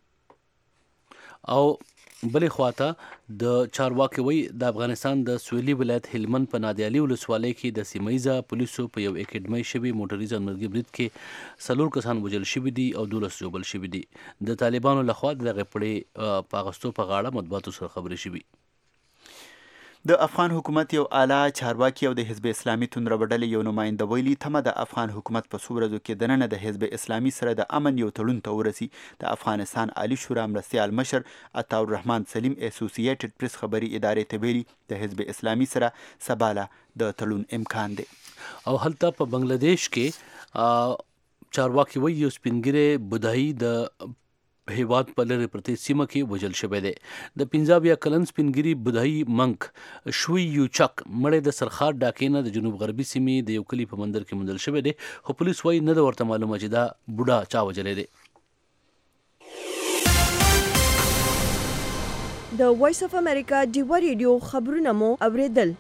او بلې خواته د چارواکي وی د افغانستان د سویلي ولایت هلمند په نادیالي ولسوالۍ کې د سیمایزه پولیسو په یو اکیډمۍ شوي موټري ځانمرګي برید کې 4 کسان وژل شوي دي او 12 ژوبل شوي دي. د طالبانو لخوا دغه پړې په اغوستو په غاړه مطبوعاتو سره خبرې شوي. د افغان حکومت یو اعلی چارواکي او د حزب اسلامي توندروډلې یو نماینده ویلي تمه د افغان حکومت په څو ورځو کې دننه د حزب اسلامي سره د امن یو تړون ته ورسي. د افغانستان عالی شورا مرستیال مشر عطاالرحمن سلیم اسوسییټډ پریس خبري ادارې ته ویلي د حزب اسلامي سره سباله د تړون امکان دی. او هلته په بنگلاديش کې چارواکي وایي یو سپینګری بودایي د هیواد په لرې پرتې سیمه کې وژل شوی دی. د 15 کلن سپینګری بودایي منک شوی یو چک مړی د سرخار ډاکې نه د جنوب غربي سیمې د یو کلی په مندر کې موندل شوی دی، خو پولیس وایي نه ده ورته معلومه چې دا بوډا چا وژلی دی. د وایس اف امریکا ډیوا ریډیو خبرونه مو اوریدل.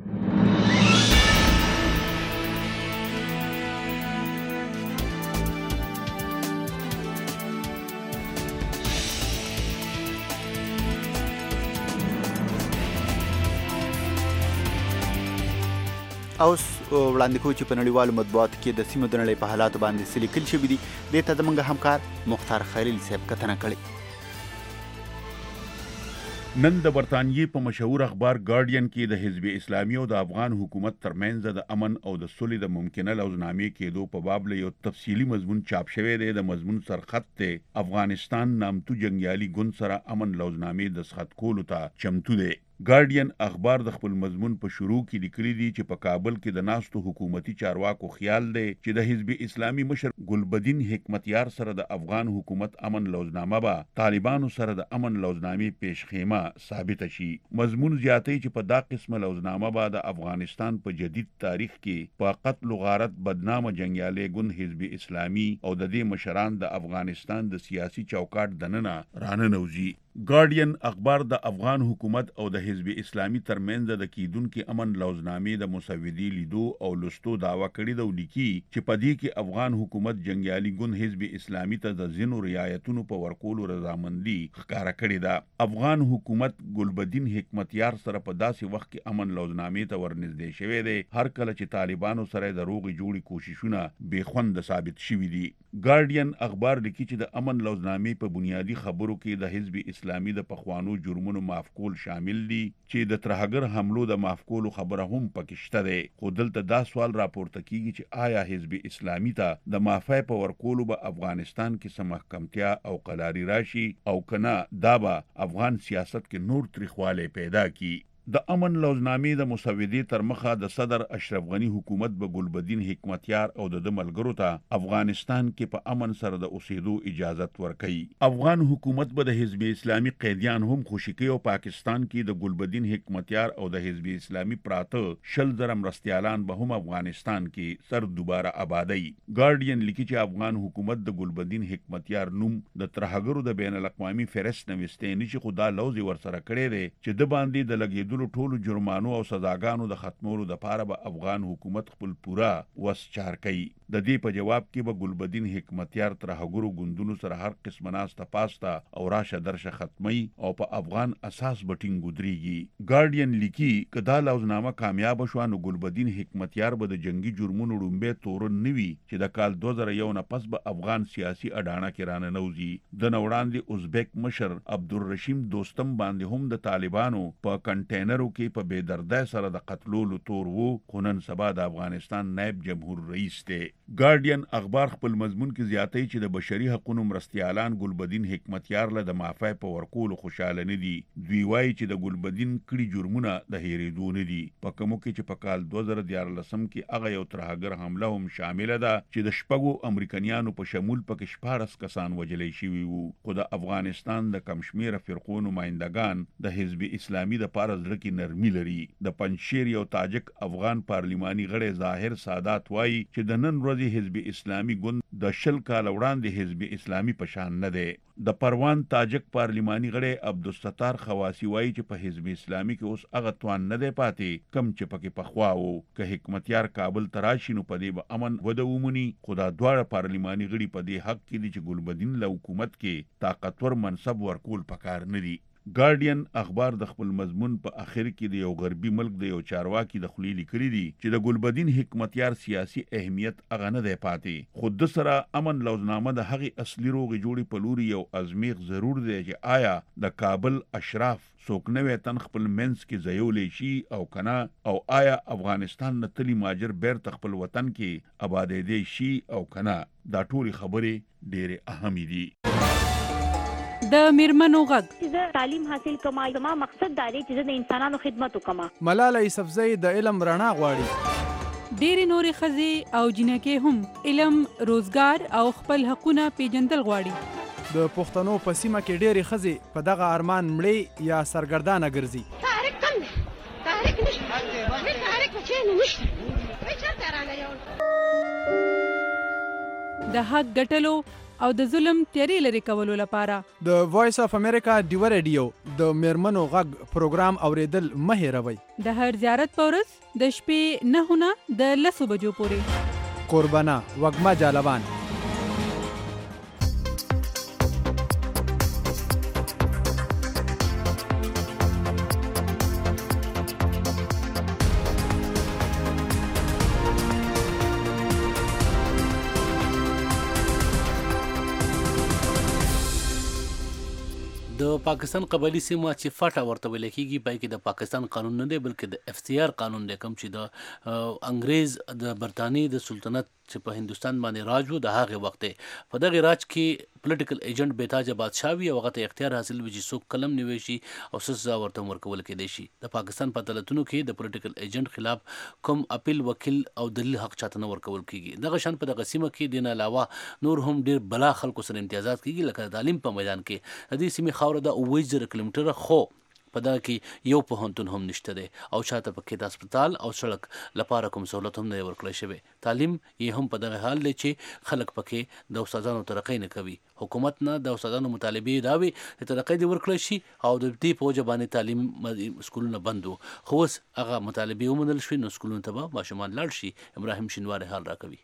اوس وړاندې کوو چې په نړیوالو مطبوعاتو کې د سیمو د نړۍ په حالاتو باندې څه لیکل شوي دي. دې ته زموږ همکار مختار خلیل صاحب کتنه کړې. نن د برطانیې په مشهور اخبار ګارډین کې د حزب اسلامي او د افغان حکومت ترمنځ د امن او د سولې د ممکنه لوزنامې کېدو په باب له یو تفصیلي مضمون چاپ شوی دی. د مضمون سرخط ته افغانستان نامتو جنگیالي ګوند سره امن لوزنامې دستخط کولو ته چمتو دی. ګارډین اخبار د خپل مضمون په شروع کې لیکلي دي چې په کابل کې د ناستو حکومتي چارواکو خیال دی چې د حزب اسلامي مشر ګلبدین حکمتیار سره د افغان حکومت امن لوزنامه به طالبانو سره د امن لوزنامې پیشخیمه ثابت شي. مضمون زیاتوي چې په دا قسمه لوزنامه به د افغانستان په جدید تاریخ کې په قتل و غارت بدنامه جنگیالي ګوند حزب اسلامي او د دې مشران د افغانستان د سیاسي چوکاټ دننه راننوځي. ګارډین اخبار د افغان حکومت او د حزب اسلامي ترمنځ د کیدونکو امن لوزنامې د مسودې لیدو او لوستو داوا کړې ده، لیکي چې په دې کې افغان حکومت جنگیالي ګوند حزب اسلامي ته د ځینو رعایتونو په ورکولو رضامندي ښکاره کړې ده. افغان حکومت ګلبدین حکمتیار سره په داسې وخت کې امن لوزنامې ته ورنږدې شوی دی هر کله چې طالبانو سره د روغې جوړې کوششونه بې خوند ثابت شوي دي. ګارډین اخبار لیکي چې د امن لوزنامې په بنیادی خبرو کې د حزب اسلامي د پخوانو جرمونو معاف کول شامل دي چې د ترهګر حملو د معاف کولو خبره هم پکې شته ده. خو دلته دا سوال راپورته کیږي چې آیا حزب اسلامي ته د معافی په ورکولو به افغانستان کې سم محکمتیا او قلاری راشي او کنه دا به افغان سیاست کې نور تریخواله پیدا کی. د امن لوزنامې د مسودې تر مخه د صدر اشرف غنی حکومت به ګلبدین حکمتیار او د ملګرو ته افغانستان کې په امن سره د اوسېدو اجازه ورکړي. افغان حکومت به د حزب اسلامي قیدیان هم خوشي کوي او پاکستان کې د ګلبدین حکمتیار او د حزب اسلامي پراته 10,000 مرستیالان به هم افغانستان کې سر دوباره آبادی. ګارډین لیکي چې افغان حکومت د ګلبدین حکمتیار نوم د ترهګرو د بین الاقوامي فهرست نوښتې نشي خو دا لوز ورسره کړی دی چې د باندې د لګیدو ټولو جرمانو او سزاګانو د ختمولو لپاره به افغان حکومت خپل پورا وس چار کوي. د دې په جواب کې به ګلبدین حکمتیار ترهګرو ګوندونو سره هر قسم ناسته پاسته او راشه درشه ختمي او په افغان اساس بټینګ ودرېږي. ګارډین لیکي که دا لوزنامه کامیاب شو نو ګلبدین حکمتیار به د جنگي جرمونو ډومبه تورن نوي چې د کال 2001 نه پس به افغان سیاسي اډانه کې راننوځي. د نوړاندې ازبک مشر عبدالرشیم دوستم باندې هم د طالبانو په کنټینرو کې په بے دردۍ سره د قتلولو تور وو خو نن سبا د افغانستان نائب جمهور رئیس دی. ګارډین اخبار خپل مضمون کې زیاتوي چې د بشري حقوقو مرستیالان ګلبدین حکمتیار له د معافی په ورکولو خوشاله نه دي. دوی وایي چې د ګلبدین کړي جرمونه د هېرېدو نه دي. په کومو کې چې په کال 2014 کې هغه یو ترهګر حمله هم شامله ده چې د شپږو امریکایانو په شمول پکې 14 کسان وژلي شوي وو. خو د افغانستان د کم شمېره فرقو نمایندګان د حزب اسلامي د پاره زړه کې نرمي لري. د پنجشیر یو تاجک افغان پارلماني غړی ظاهر سادات وایي چې د نن ورځې حزب اسلامي ګوند د 10 کال وړاندې حزب اسلامي په شان نه دی. د پروان تاجک پارلماني غړی عبدالستار خواسی وایي چې په حزب اسلامي کې اوس هغه توان نه دی پاتې کم چې پکې پخوا وو. که حکمتیار کابل ته راشي نو په دې به امن وده وموني. خو دا دواړه پارلماني غړي په دې حق کې دي چې ګلبدین له حکومت کې طاقتور منصب ورکول پکار نه دي. ګارډین اخبار د خپل مضمون په اخر کې د یو غربي ملک د یو چارواکي د خلیلی کړی دی چې د ګلبدین حکمتیار سیاسي اهمیت هغه نه دی پاتې. خود سره امن لوزنامه د هغې اصلي روغې جوړې په لوري یو ازمیغ ضرور دی چې آیا د کابل اشراف څوک نوې تن خپل منځ کې ځایولی شي او کنه، او آیا افغانستان نه تلي ماجر بیرته خپل وطن کې آبادېدی شي او کنه. دا ټولې خبرې ډېرې اهمې دي. د میرمنو غږ چې تعلیم حاصل کوم، زما مقصد دا دی چې د انسانانو خدمت وکم. ملاله یوسفزۍ د علم رڼا غواړي. ډېرې نورې ښځې او جنکې هم علم، روزګار او خپل حقونه پیژندل غواړي. د پښتنو په سیمه کې ډېرې ښځې په دغه ارمان مړې یا سرګردانه ګرځي. تحریک کم دی، تحریک نشته، تحریک په چین نشته، چېرته راغلی. د حق ګټلو او د ظلم تیارې لرې کولو لپاره د وایس اف امریکا ډیو ریډیو د میرمنو غږ پروګرام اوریدل مه هېروئ. د هر زیارت په ورځ د شپې 9 نه د 10 بجو پورې. قربانه وږمه جالبان. د پاکستان قبایلی سیمه چې فاټا ورته ویل کېږي پای کې د پاکستان قانون نه دی بلکې د اف سی آر قانون دی، کوم چې د انګریز د برطانیې د سلطنت چې په هندوستان باندې راج و د هغه وخت په دغه راج کې پولیټیکل ایجنټ بیتاج بادشاه وي او هغه ته اختیار حاصل وي چې څوک قلم نیوي شي او سزا ورته ورکول کېدای شي. د پاکستان په عدالتونو کې د پولیټیکل ایجنټ خلاف کوم اپیل وکیل او دلیل حق چاته نه ورکول کېږي. دغه شان په دغه سیمه کې دین علاوه نور هم ډیر بلا خلکو سره امتیازات کېږي، لکه تعلیم په میدان کې د دې سیمې خاوره د 2000 کیلومتره خو په دا کې یو پوهنتون هم نشته دی او شاته پکې د هسپتال او سړک لپاره کوم سہولت هم نه ورکړی شوی. تعلیم یې هم په دغه حال دی چې خلک پکې د استادانو ترقی نه کوي. حکومت نه د استادانو مطالبې دا وي چې ترقی دې ورکړی شي او د دې په وجه باندې تعلیم سکولونه بند وو، خو اوس هغه مطالبې ومنل شوي نو سکولونو ته به ماشومان لاړ شي. ابراهیم شینواری حال راکوي.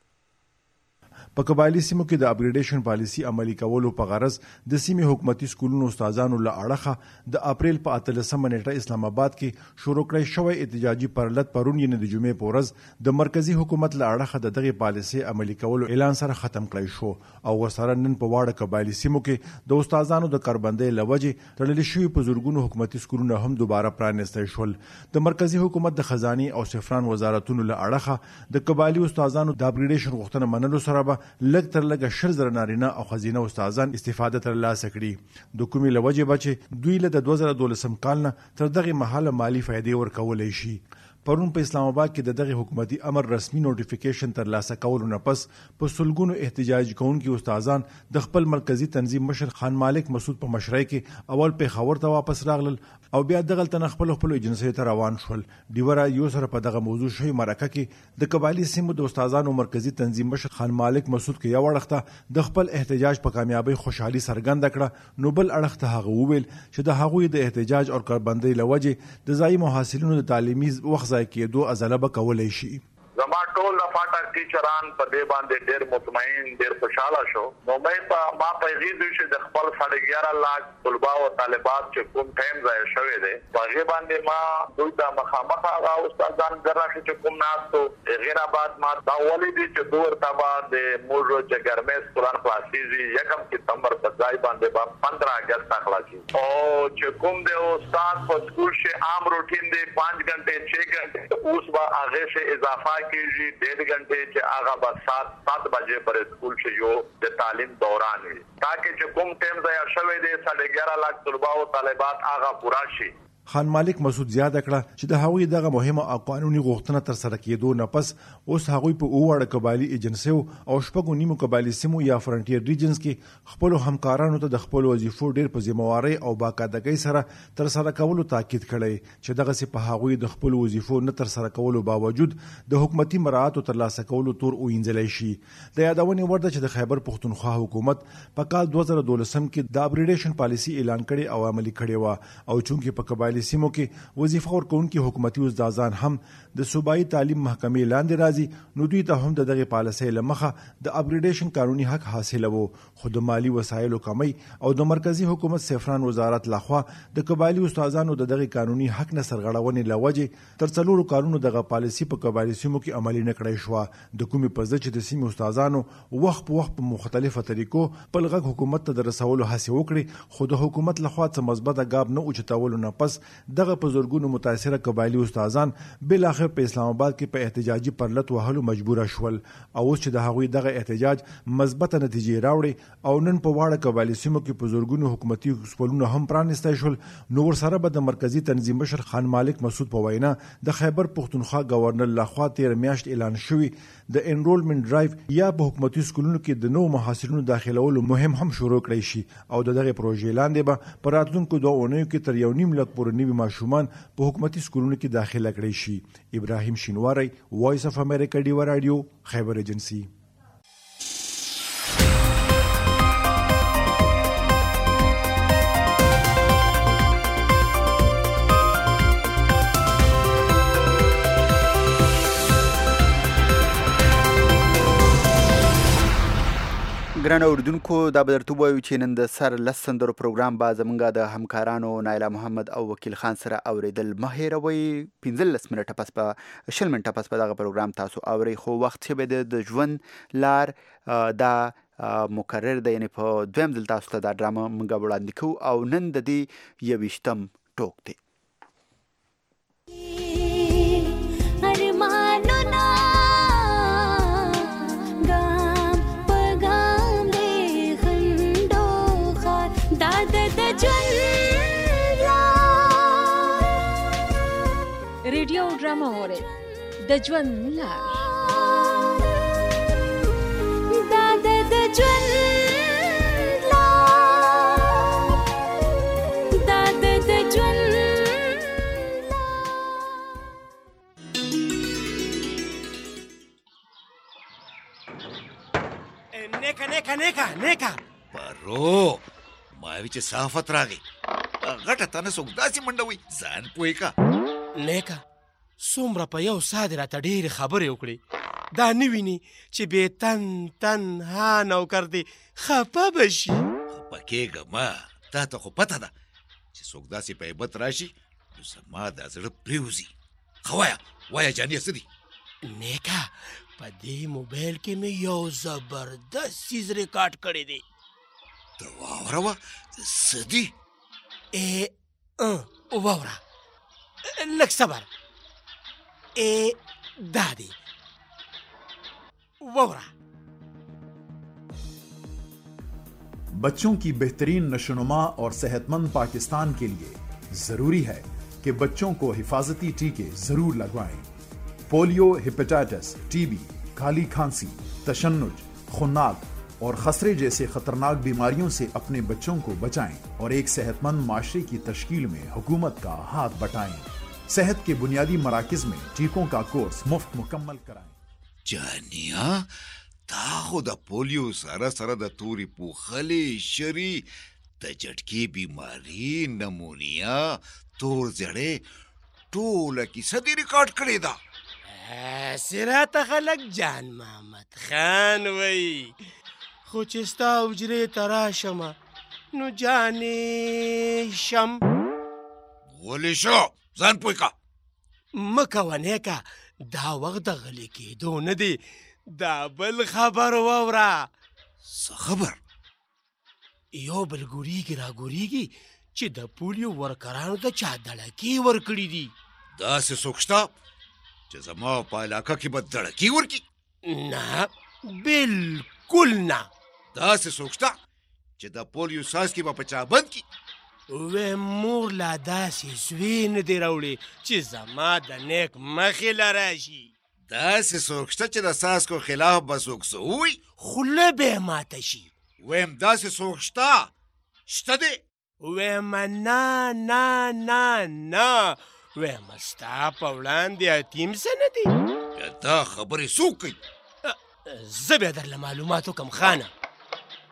په قبایلی سیمو کې د اپګریډیشن پالیسی عملی کولو په غرض د سیمې حکومتي سکولونو استادانو له اړخه د اپریل په 13 نیټه اسلام آباد کې شروع کړی شوی احتجاجي پرلط پرون یې د جمعې په ورځ د مرکزی حکومت له اړخه د دغه پالیسی عملی کولو اعلان سره ختم کړی شو او ورسره نن په واړه قبایلی سیمو کې د استادانو د کاربندۍ لوجې تړل شوی په زورګونو حکومتي سکولونه هم دوباره پرانیستل شول. د مرکزی حکومت د خزاني او سفران وزارتونو له اړخه د قبایلی استادانو د اپګریډیشن غوښتنه منلو سره لږ تر لږه 10,000 نارینه او ښځینه استادان استفاده ترلاسه کړي. د کومې له وجې به چې دوی له د 2012 کال نه تر دغه مهاله مالی فایدې ورکولی شي. پرون په اسلام آباد کې دغه حکومتي امر رسمي نوټیفیکیشن ترلاسه کولو نه پس په سلګونو احتجاج کوونکي استادان د خپل مرکزی تنظیم مشر خان مالک مسعود په مشرۍ کې اول پیښور ته واپس راغلل او بیا دغلته خپل ایجنسیو ته روان شول. ډیوره یو سره په دغه موضوع شوی مرکه کې د قبایلی سیمو د استادانو مرکزی تنظیم مشر خان مالک مسعود کې یو وړخته د خپل احتجاج په کامیابی خوشحالي څرګنده کړه، نو بل اړخ ته هغه وویل چې د هغوی د احتجاج او کاربندۍ له وجې د ځایي محصلینو د تعلیمي وخت ضایع کېدو عضله به کولی شي. زما ټول د فاټا ټیچران په دې باندې ډېر مطمئن ډېر خوشاله شو. نو مې ما پیغام دی چې د خپل 11.5 لاک طلبه او طالبات چې کوم ټایم ځای شوی دی هغه باندې ما دوی د مخامخ هغه استادان درنه چې کوم ناستو غیر آباد ما دا ولې دي چې دوه تبا د موږ چې ګرمه قرآن کلاسيزي 1 سپتمبر په ځای باندې 15 اگست اخلاصي او چې کوم د استاد په سکول کې عام روټین دی 5 غنټه 6 غنټه اوس با هغه سے اضافه کیږي 1.5 घंटे چې هغه به 7 بجې پر سکول کې یو د تعلیم دوران وي تاکي چې کوم ټیم ځای شوی دی 11.5 لاک طلبه او طالبات هغه پورا شي. خان مالک مسعود زیاته کړه چې د هغوی دغه مهمه او قانوني غوښتنه تر سره کېدو نه پس اوس هغوی په اوړه قبایلی ایجنسیو او شپږو نیمو قبایلی سیمو یا فرنټیر ریجنز کې خپل همکارانو ته د خپل وظیفو ډیر په ذمہواری او باقاعدګۍ سره تر سره کولو تاکید کړی چې دغه سي په هغوی د خپل وظیفو نه تر سره کولو باوجود د حکومتي مراعات او ترلاسه کولو تور وینځلای شي. د یادونې وړ ده چې د خیبر پښتونخوا حکومت په کال 2012 کې د اپګریډیشن پالیسی اعلان کړي او عملي کړي و او چونکې په قبایلی قبایلی سیمو کې وظیفه ورکوونکي حکومتي استادان هم د صوبایي تعلیم محکمې لاندې راځي، نو دوی ته هم د دغه پالیسۍ له مخه د اپګریډیشن قانوني حق حاصلوي، خو د مالی وسایلو کمی او د مرکزی حکومت سفران وزارت لخوا د قبایلی استادانو د دغه قانوني حق نه سرغړونې لوجه تر 4 کارونو دغه پالیسي په قبایلی سیمو کې عملي نه کړی شو، د کومې په ځکه چې د سیمې استادانو وخت په وخت په مختلفه طریقو په لغږ حکومت ته د رسولو هڅه وکړي، خو د حکومت لخوا څه مثبته ګام نه اوچتولو نه پس دغه په زورګونو متاثره قبایلی استادان بل اخر په اسلام آباد کې په احتجاجي پرلط وهلو مجبور شول، او اوس چې د هغوی دغه احتجاج مثبته نتیجې راوړي او نن په واړه قبایلی سیمو کې په زورګونو حکومتي سپولونه هم پرانیستی شول، نو ورسره به د مرکزی تنظیم مشر خان مالک مسعود په وینا د خیبر پښتونخوا گورنر لخوا تیر میاشت اعلان شوی د انرولمنت ډرایو یا په حکومتي سکولونو کې د نوو محصلینو داخلولو مهم هم شروع کړی شي، او د دغه پروژې لاندې به په راتلونکو 2 اونیو کې تر 1.5 لک پورې نوي ماشومان په حکومتي سکولونو کې داخله کړی شي. ابراهیم شینواری، وایس اف امریکا ډیو رادیو، خیبر ایجنسی. ګرانه اوریدونکو، دا به درته ووایو چې نن د سر 10 سندرو پروګرام به زموږ د همکارانو نایله محمد او وکیل خان سره اوریدل مه هیروئ. 15 منټه پس په 20 منټه پس په دغه پروګرام تاسو اورئ، خو وخت چې به د ژوند لار دا مکرر ده، یعنې په دویم ځل تاسو ته دا ډرامه موږ وړاندې کوو او نن د دې 21م ټوک دی. ریډیو ډرامه اورئ د ژوند لار، دا د ژوند لار، دا د ژوند نیکا پرو ماوی چې صافت راغی غټه تنه څوک داسې منډوي ځان پوهې کا نیکا څومره په یو ساده راته ډېرې خبرې وکړې، دا نه ویني چې بې تنها نوکر دی خفه به شي. خفه کېږه ما، تا ته خو پته ده چې څوک داسې په عیبت راشي نو زما دا زړه پرېوځي. ښه وایه جانې څه دي؟ نیکا په دې موبایل کې مې یو زبردست چیز ریکارډ کړی دی. ته واوره څه دي؟ واوره لږ صبر. دادی واوره. बच्चों की बेहतरीन नशोनुमा और सेहतमंद पाकिस्तान के लिए जरूरी है कि बच्चों को हिफाजती टीके जरूर लगवाएं। पोलियो, हेपेटाइटिस, टीबी, काली खांसी, तशन्नुज, खुन्नाक और खसरे जैसे खतरनाक बीमारियों से अपने बच्चों को बचाएं और एक सेहतमंद माशरे की तश्कील में हुकूमत का हाथ बटाएं। सेहत के बुनियादी मराकज में टीकों का कोर्स मुफ्त मुकम्मल कराएं। जानिया تا د پولیو سره د توري پوخلې شری د جټکی بیماری نمونیا تور زړې ټوله کیسه دې ریکارډ کړې ده. سراته خلک جان محمد خان وی خو چې ستا حجرې ته راشم نو جانې شم. ولې شو ځان پوه کا مه کوه نیکه، دا وخت د غلي کېدو نه دی، دا بل خبر واوره. څه خبر؟ یو بل ګوریږي را ګوریږي چې د پولیو ورکرانو ته چا دړکې ورکړي دي. داسې څوک شته چې زما په علاقه کې به دړکې ورکړي؟ نه بالکل نه. داسې څوک شته چې د پولیو څاڅکي به په چا بند کړي؟ وی مور لا داسې زوی نه دی راوړی چې زما د نیک مخې له راشي. داسې څوک شته چې د څاڅکو خلاف به څوک څه ووایي؟ خوله به یې ماته شي. ویم داسې څوک شته؟ شته دی؟ ویم نه نه نه نه، ویم ستا په وړاندې یتیم څه نه دی. بیا دا خبرې څوک کوي؟ زه بیا درله معلومات وکم خانه.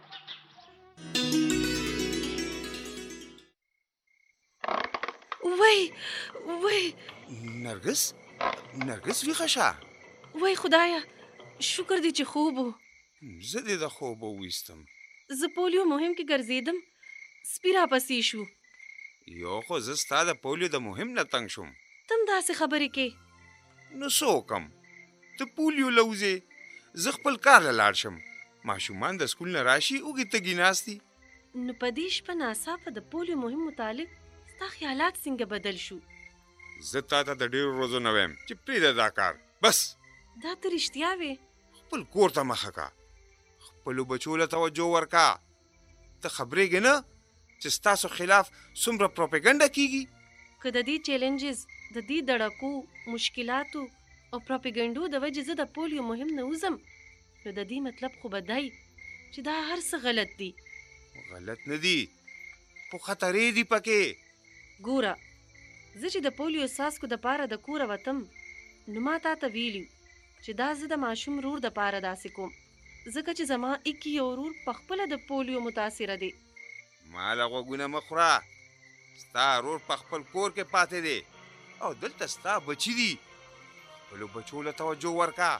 وای وای نرګس ویښه شه. وای خدایا شکر دی چې خوب و. زه دې د خوبه ویستم. زه پولیو مهم کې ګرځېدم سپي راپسې شو. یو خو زه ستا د پولیو د مهم نه تنګ شوم. تم داسې خبرې کې. نو څه وکم؟ ته پولیو لوځې زه خپل کار له لاړ شم. ماشومان د سکول نه راشي اوږې تږي ناست دي. نو په دې شپه ناڅاپه د پولیو مهم متعلق ستا خیالات څنګه بدل شو؟ زه تا ته د ډېرو ورځو نه ویم چې پرېږده دا کار. بس دا ته رښتیا وې؟ خپل کور ته مخه کا، خپلو بچو له توجه ورکا. ته خبرېږې نه چې ستاسو خلاف څومره پروپیګنډه کیږي؟ که د دې چیلنجز د دې دړکو مشکلاتو او پروپیګنډو د وجې زه د پولیو مهم نه وځم نو د دې مطلب خو به دی چې دا هر څه غلط دي. غلط نه دي خو خطرې دي پکې. ګوره زه چې د پولیو څاڅکو دپاره د کوره وتم نو ما تا ته ویلي چې دا زه د ماشوم رور دپاره داسې کوم ځکه چې زما اکی یو ورور پخپله د پولیو متاثره دی. ما له غوږونه مه خوره. ستا رور په خپل کور کې پاتې دی او دلته ستا بچي دي. خپلو بچو له توجه ورکا.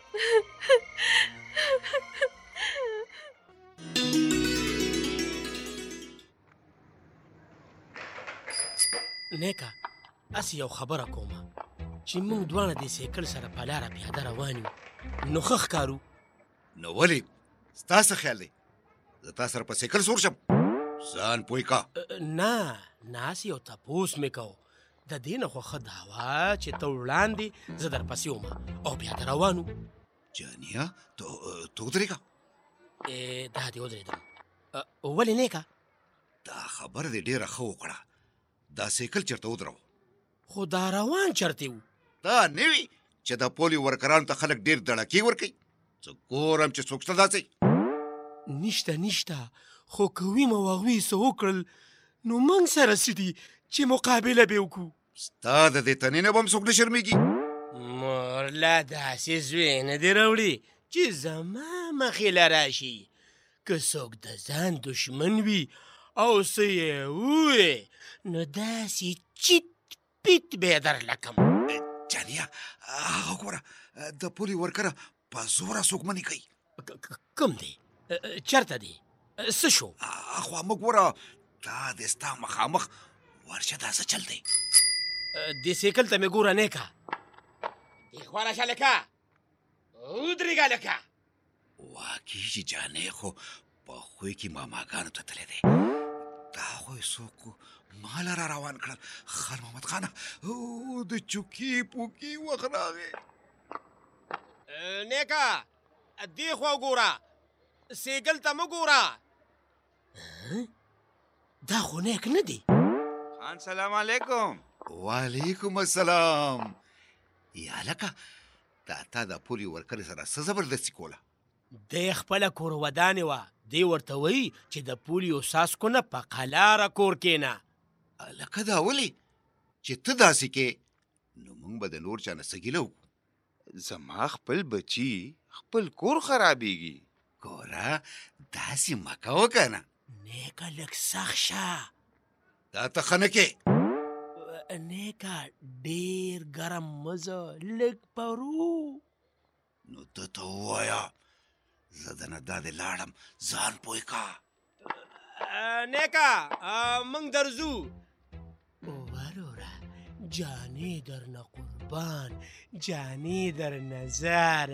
نیکه اسې یو خبره کومه چې موږ دواړه د سیکل سره په لاره پیاده روان یو نو ښه ښکارو. نو ولې ستا څه خیال دی زه تا سره په سیکل سور شم؟ ځان پوه کا. نه اسې یو تپوس مې کو د دې نه خو ښه دا وه چې ته وړاندې زه درپسې وم او پیاده روان وو. جانیه ته ودرېږه. دا دې ودرېدم. ولې نیکه؟ دا خبره دې ډېره ښه وکړه. دا سیکل چېرته ودرو؟ خو دا روان چېرته وو؟ دا نه وي چې د پولیو ورکرانو ته خلک ډېر دړکې ورکوي. زه ګورم چې څوک شته داسې. نشته خو که ویم او هغوی څه وکړل نو موږ سره څه دي چې مقابله به وکړو. ستا د دې تنې نه به هم څوک نه شرمېږي. مورلا داسې زوی نه دې راوړي چې زما مخې له راشي. که څوک د ځان دشمن وي او څه یې ووایې نو داسې چیت پیت به یې درلکم. جانیه هغه ګوره د پولیو ورکره په زوره څوک منې کوي. کوم دی؟ چېرته دی؟ څه شو؟ اخوا مه ګوره دا د ستا مخامخ ورشه دا څه چل دی؟ دې سیکل ته مې ګوره نیکه. اخوا راشه لکه ودرېږه لکه. واقعي چې جانې خو په خوی کې ماماګانو ته تللی دی. دا خو یې څوک ما لره روان کړل. خان محمد خانه د چوکي پوکي وخت راغی. نیکه دې خوا وګوره سیګل ته مه ګوره. دا خو نیک نه دی. خان سلام علیکم. وعلیکم السلام. یا لکه دا تا د پولیو ورکرې سره څه زبردستي کوله؟ دی خپله کور ودانې وه. دی ورته وایي چې د پولیو څاڅکو نه په قلاره کور کېنه. لکه دا ولې چې ته داسې کې نو موږ به د نور چا نه څه ګیله وکړو. زما خپل بچي خپل کور خرابېږي. ګوره داسې مه کوه که نه. نیکه لږ سخت شه. دا ته ښه نه کې. نیکه ډېر ګرم مه ځه لږ پرو. نو ته ته ووایه زه دنه دادې لاړم ځان پوه کا. نیکه موږ درځو. وروره جانې درنه قربان جانې درنه زار.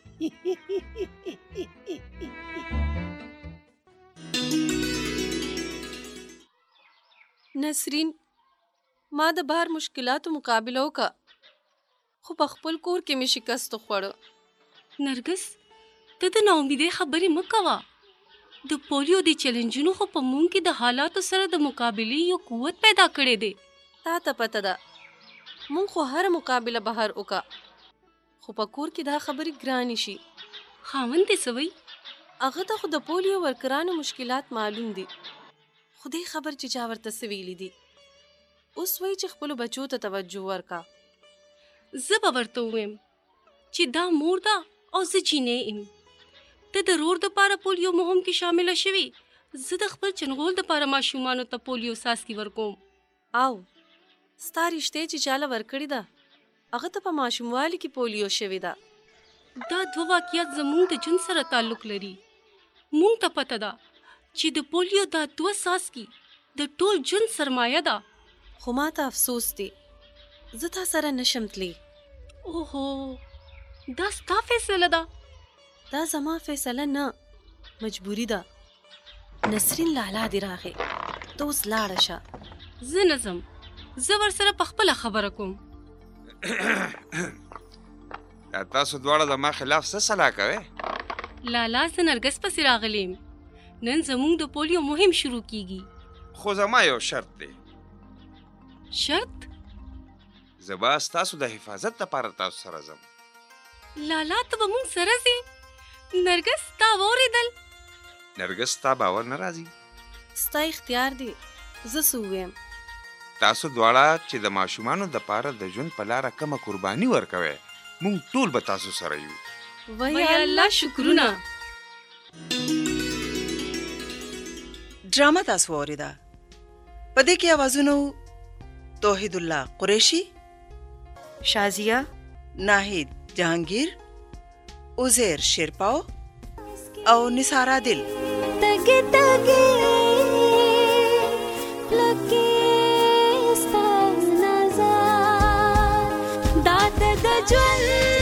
نسرین ما د بهر مشکلاتو مقابله وکړه خو په خپل کور کې مې شکست وخوړه. نرګس ته د ناامیدۍ خبرې مه کوه. د پولیو د چیلنجونو خو په مونږ کې د حالاتو سره د مقابلې یو قوت پیدا کړی دی. تا ته پته ده مونږ خو هر مقابله بهر وکړه خو په کور کې دا خبرې ګرانې شي. خاوند دې څه وایي؟ هغه ته خو د پولیو ورکرانو مشکلات معلوم دي خو دې خبر چې چا ورته څه ویلي دي. اوس وایي چې خپلو بچو ته توجه ورکا. زه به ورته ووایم چې دا مور ده او زه جینۍ یم. ته د رور دپاره پولیو مهم کې شامله شوي. زه د خپل چنغول دپاره ماشومانو ته پولیو څاڅکي ورکوم. او ستا رشتې چې چاله ورکړې ده هغه ته په ماشوموالي کې پولیو شوې ده. دا دوه واقعیات زموږ د ژوند سره تعلق لري. موږ ته پته ده چې د پولیو دا 2 څاڅکي د ټول ژوند سرمایه ده. خو ما ته افسوس دی زه تا سره نشم تلی. اوهو دا ستا فیصله ده؟ دا زما فیصله نه، مجبوری ده. نسرین لالا دی راغی، ته اوس لاړه شه. زه نه ځم، زه ورسره په خپله خبره کوم. تاسو دواړه زما خلاف څه صلاح کوئ؟ لالا زه نرګس پسې راغلی یم. نن زموږ د پولیو مهم شروع کیږي. خو زما یو شرط دی. شرط؟ زه به ستاسو د حفاظت لپاره تاسو سره ځم. لالا ته به مونږ سره ځې؟ نرګس تا واورېدل؟ نرګس تا باور نه راځي؟ ستا اختیار دی، زه څه ووایم؟ تاسو دواړه چې د ماشومانو دپاره د ژوند په لاره کومه قرباني ورکوئ، مونږ ټول به تاسو سره یو. وای الله شکرونه. ډرامه تاسو واورېده. په دې کې اوازونه وو توحید الله قریشي، شازیه، ناهید جهانگیر، عزیر شیرپاو او نثار عادل. تګ تګ لکه ستا نظر دا د ژوند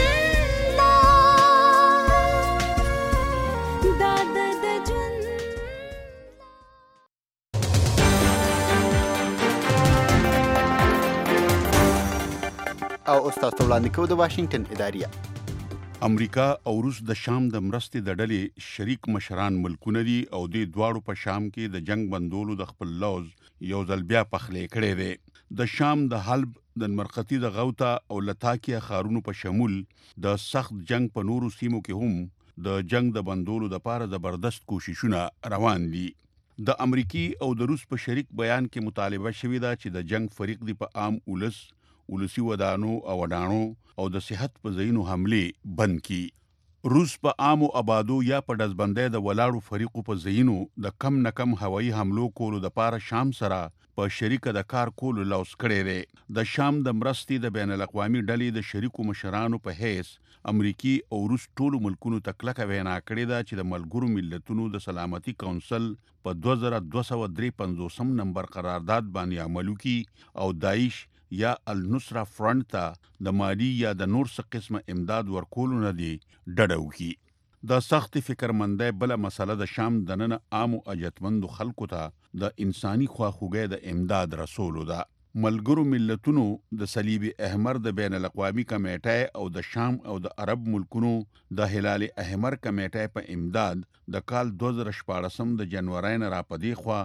او استاد وړاندې کوو د واشنگټن اداریه. امریکا او روس د شام د مرستې د ډلې شریک مشران ملکونه دي او د دواړو په شام کې د جنگ بندولو د خپل لوز یو ځل بیا پخلی کړی دی. د شام د حلب د مرقطي د غوطه او لتاکیه ښارونو په شمول د سخت جنگ په نورو سیمو کې هم د جنگ د بندولو لپاره زبردست کوششونه روان دي. د امریکای او د روس په شریک بیان کې مطالبه شوې ده چې د جنگ فریق دی په عام ولسی ودانو او وډانو او د صحت په ځایونو حمله بند کی. روس په عامو آبادو یا په دزبندۍ د ولاړو فریقو په ځایونو د کم نه کم هوایي حملو کولو د پاره شام سره په شریکه د کار کولو لوس کړی دی. د شام د مرستې د بین الاقوامي ډلې د شریکو مشرانو په حیث امریکای او روس ټولو ملکونو ته کلکه وینا کړې ده چې د ملګرو ملتونو د سلامتي کونسل په 2253 نمبر قرارداد باندې عمل وکړي او داعش یا النصره فرنٹ ته د مالی یا د نور څه قسمه امداد ورکولو نه دی ډډه وکړي. د سخت فکرمندۍ بله مسله د شام دننه عامو اجتمندو خلکو ته د انساني خواخوږۍ د امداد رسولو ده. ملګرو ملتونو د صلیب احمر د بین الاقوامي کمیټې او د شام او د عرب ملکونو د هلال احمر کمیټې په امداد د کال 2014 د جنوري نه راپدې خوا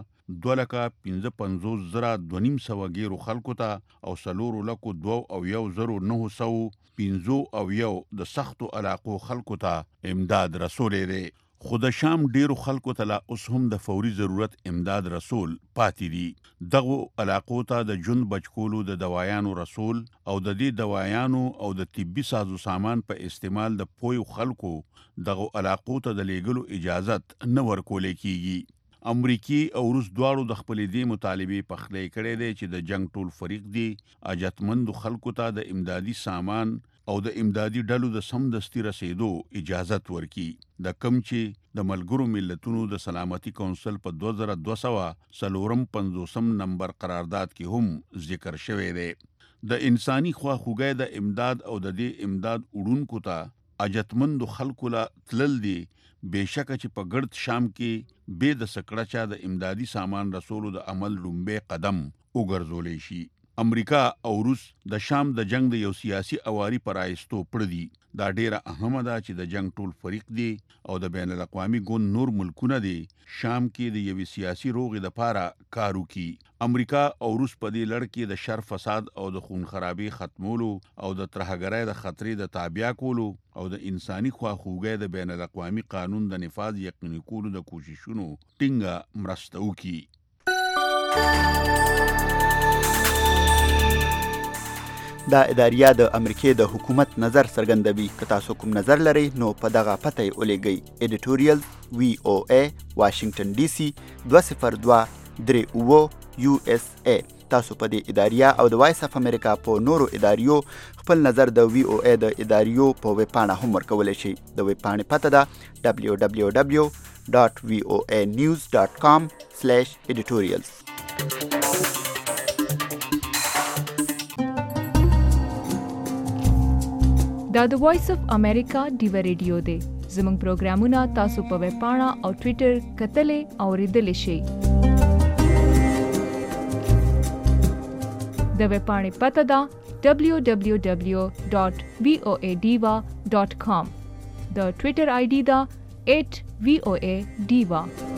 2,55,200 غیرو خلکو ته او 4,2,915 د سختو علاقو خلکو ته امداد رسولې دی. خو د شام ډیرو خلکو ته لا اوس هم د فوري ضرورت امداد رسول پاتې دي. دغه علاقو ته د ژوند بچکولو د دوايانو رسول او د دې دوايانو او د طبي سازو سامان په استعمال د پویو خلکو دغه علاقو ته د لیږلو اجازت نه ورکول کیږي. امریکای او روس دواړو د خپل دې مطالبه پخلی کړي دي چې د جنگ ټول فریق دي اجتمندو خلکو ته د امدادي سامان او د امدادي ډلو د سمدستي رسیدو اجازت ورکړي. د کم چې د ملګرو ملتونو د سلامتي کونسل په 2253 نمبر قرارداد کې هم ذکر شوی دی. د انساني خواخوږۍ د امداد او د دې امداد وړونکو ته اجتمندو خلکو لا تلل دي بهشکه چې په ګرد شام کې به د سکړه د امدادي سامان رسولو د عمل لومبه قدم وګرځولې شي. امریکا او روس د شام د جنگ د یو سیاسي اواري پرایستو پردي. دا ډیره اهمه ده چې د جنگ ټول فریق دي او د بین الاقوامي ګوند نور ملکونه دي شام کې د یو سیاسي روغې د پاره کار وکړي. امریکا او روس په دې لړ کې د شر فساد او د خون خرابي ختمولو او د ترهګرۍ د خطرې د تابع کولو او د انساني خواخوږۍ د بین الاقوامي قانون د نفاذ یقیني کولو د کوششونو ټینګه مرسته وکړي. دا اداریه د امریکای د حکومت نظر څرګندوي. که تاسو کوم نظر لرئ نو په دغه پته یې ولیږئ. ایډیټوریال VOA واشنگټن DC 20239 USA. تاسو په دې اداریه او د وایس اف امریکا په نورو اداریو خپل نظر د وی او ای د اداریو په ویب پاڼه هم ورکولی شئ. د ویب پاڼې پته ده www.voanews.com/editorials. دا د وایس اف امریکا ډیو ریډیو دی. زموږ پروګرامونه تاسو په ویب پاڼه او ټوئیټر کتلې او اوریدلې شئ. د ویب پاڼې پته ده www.voadiva.com. د ټوئیټر آی ډي ده @voadiva.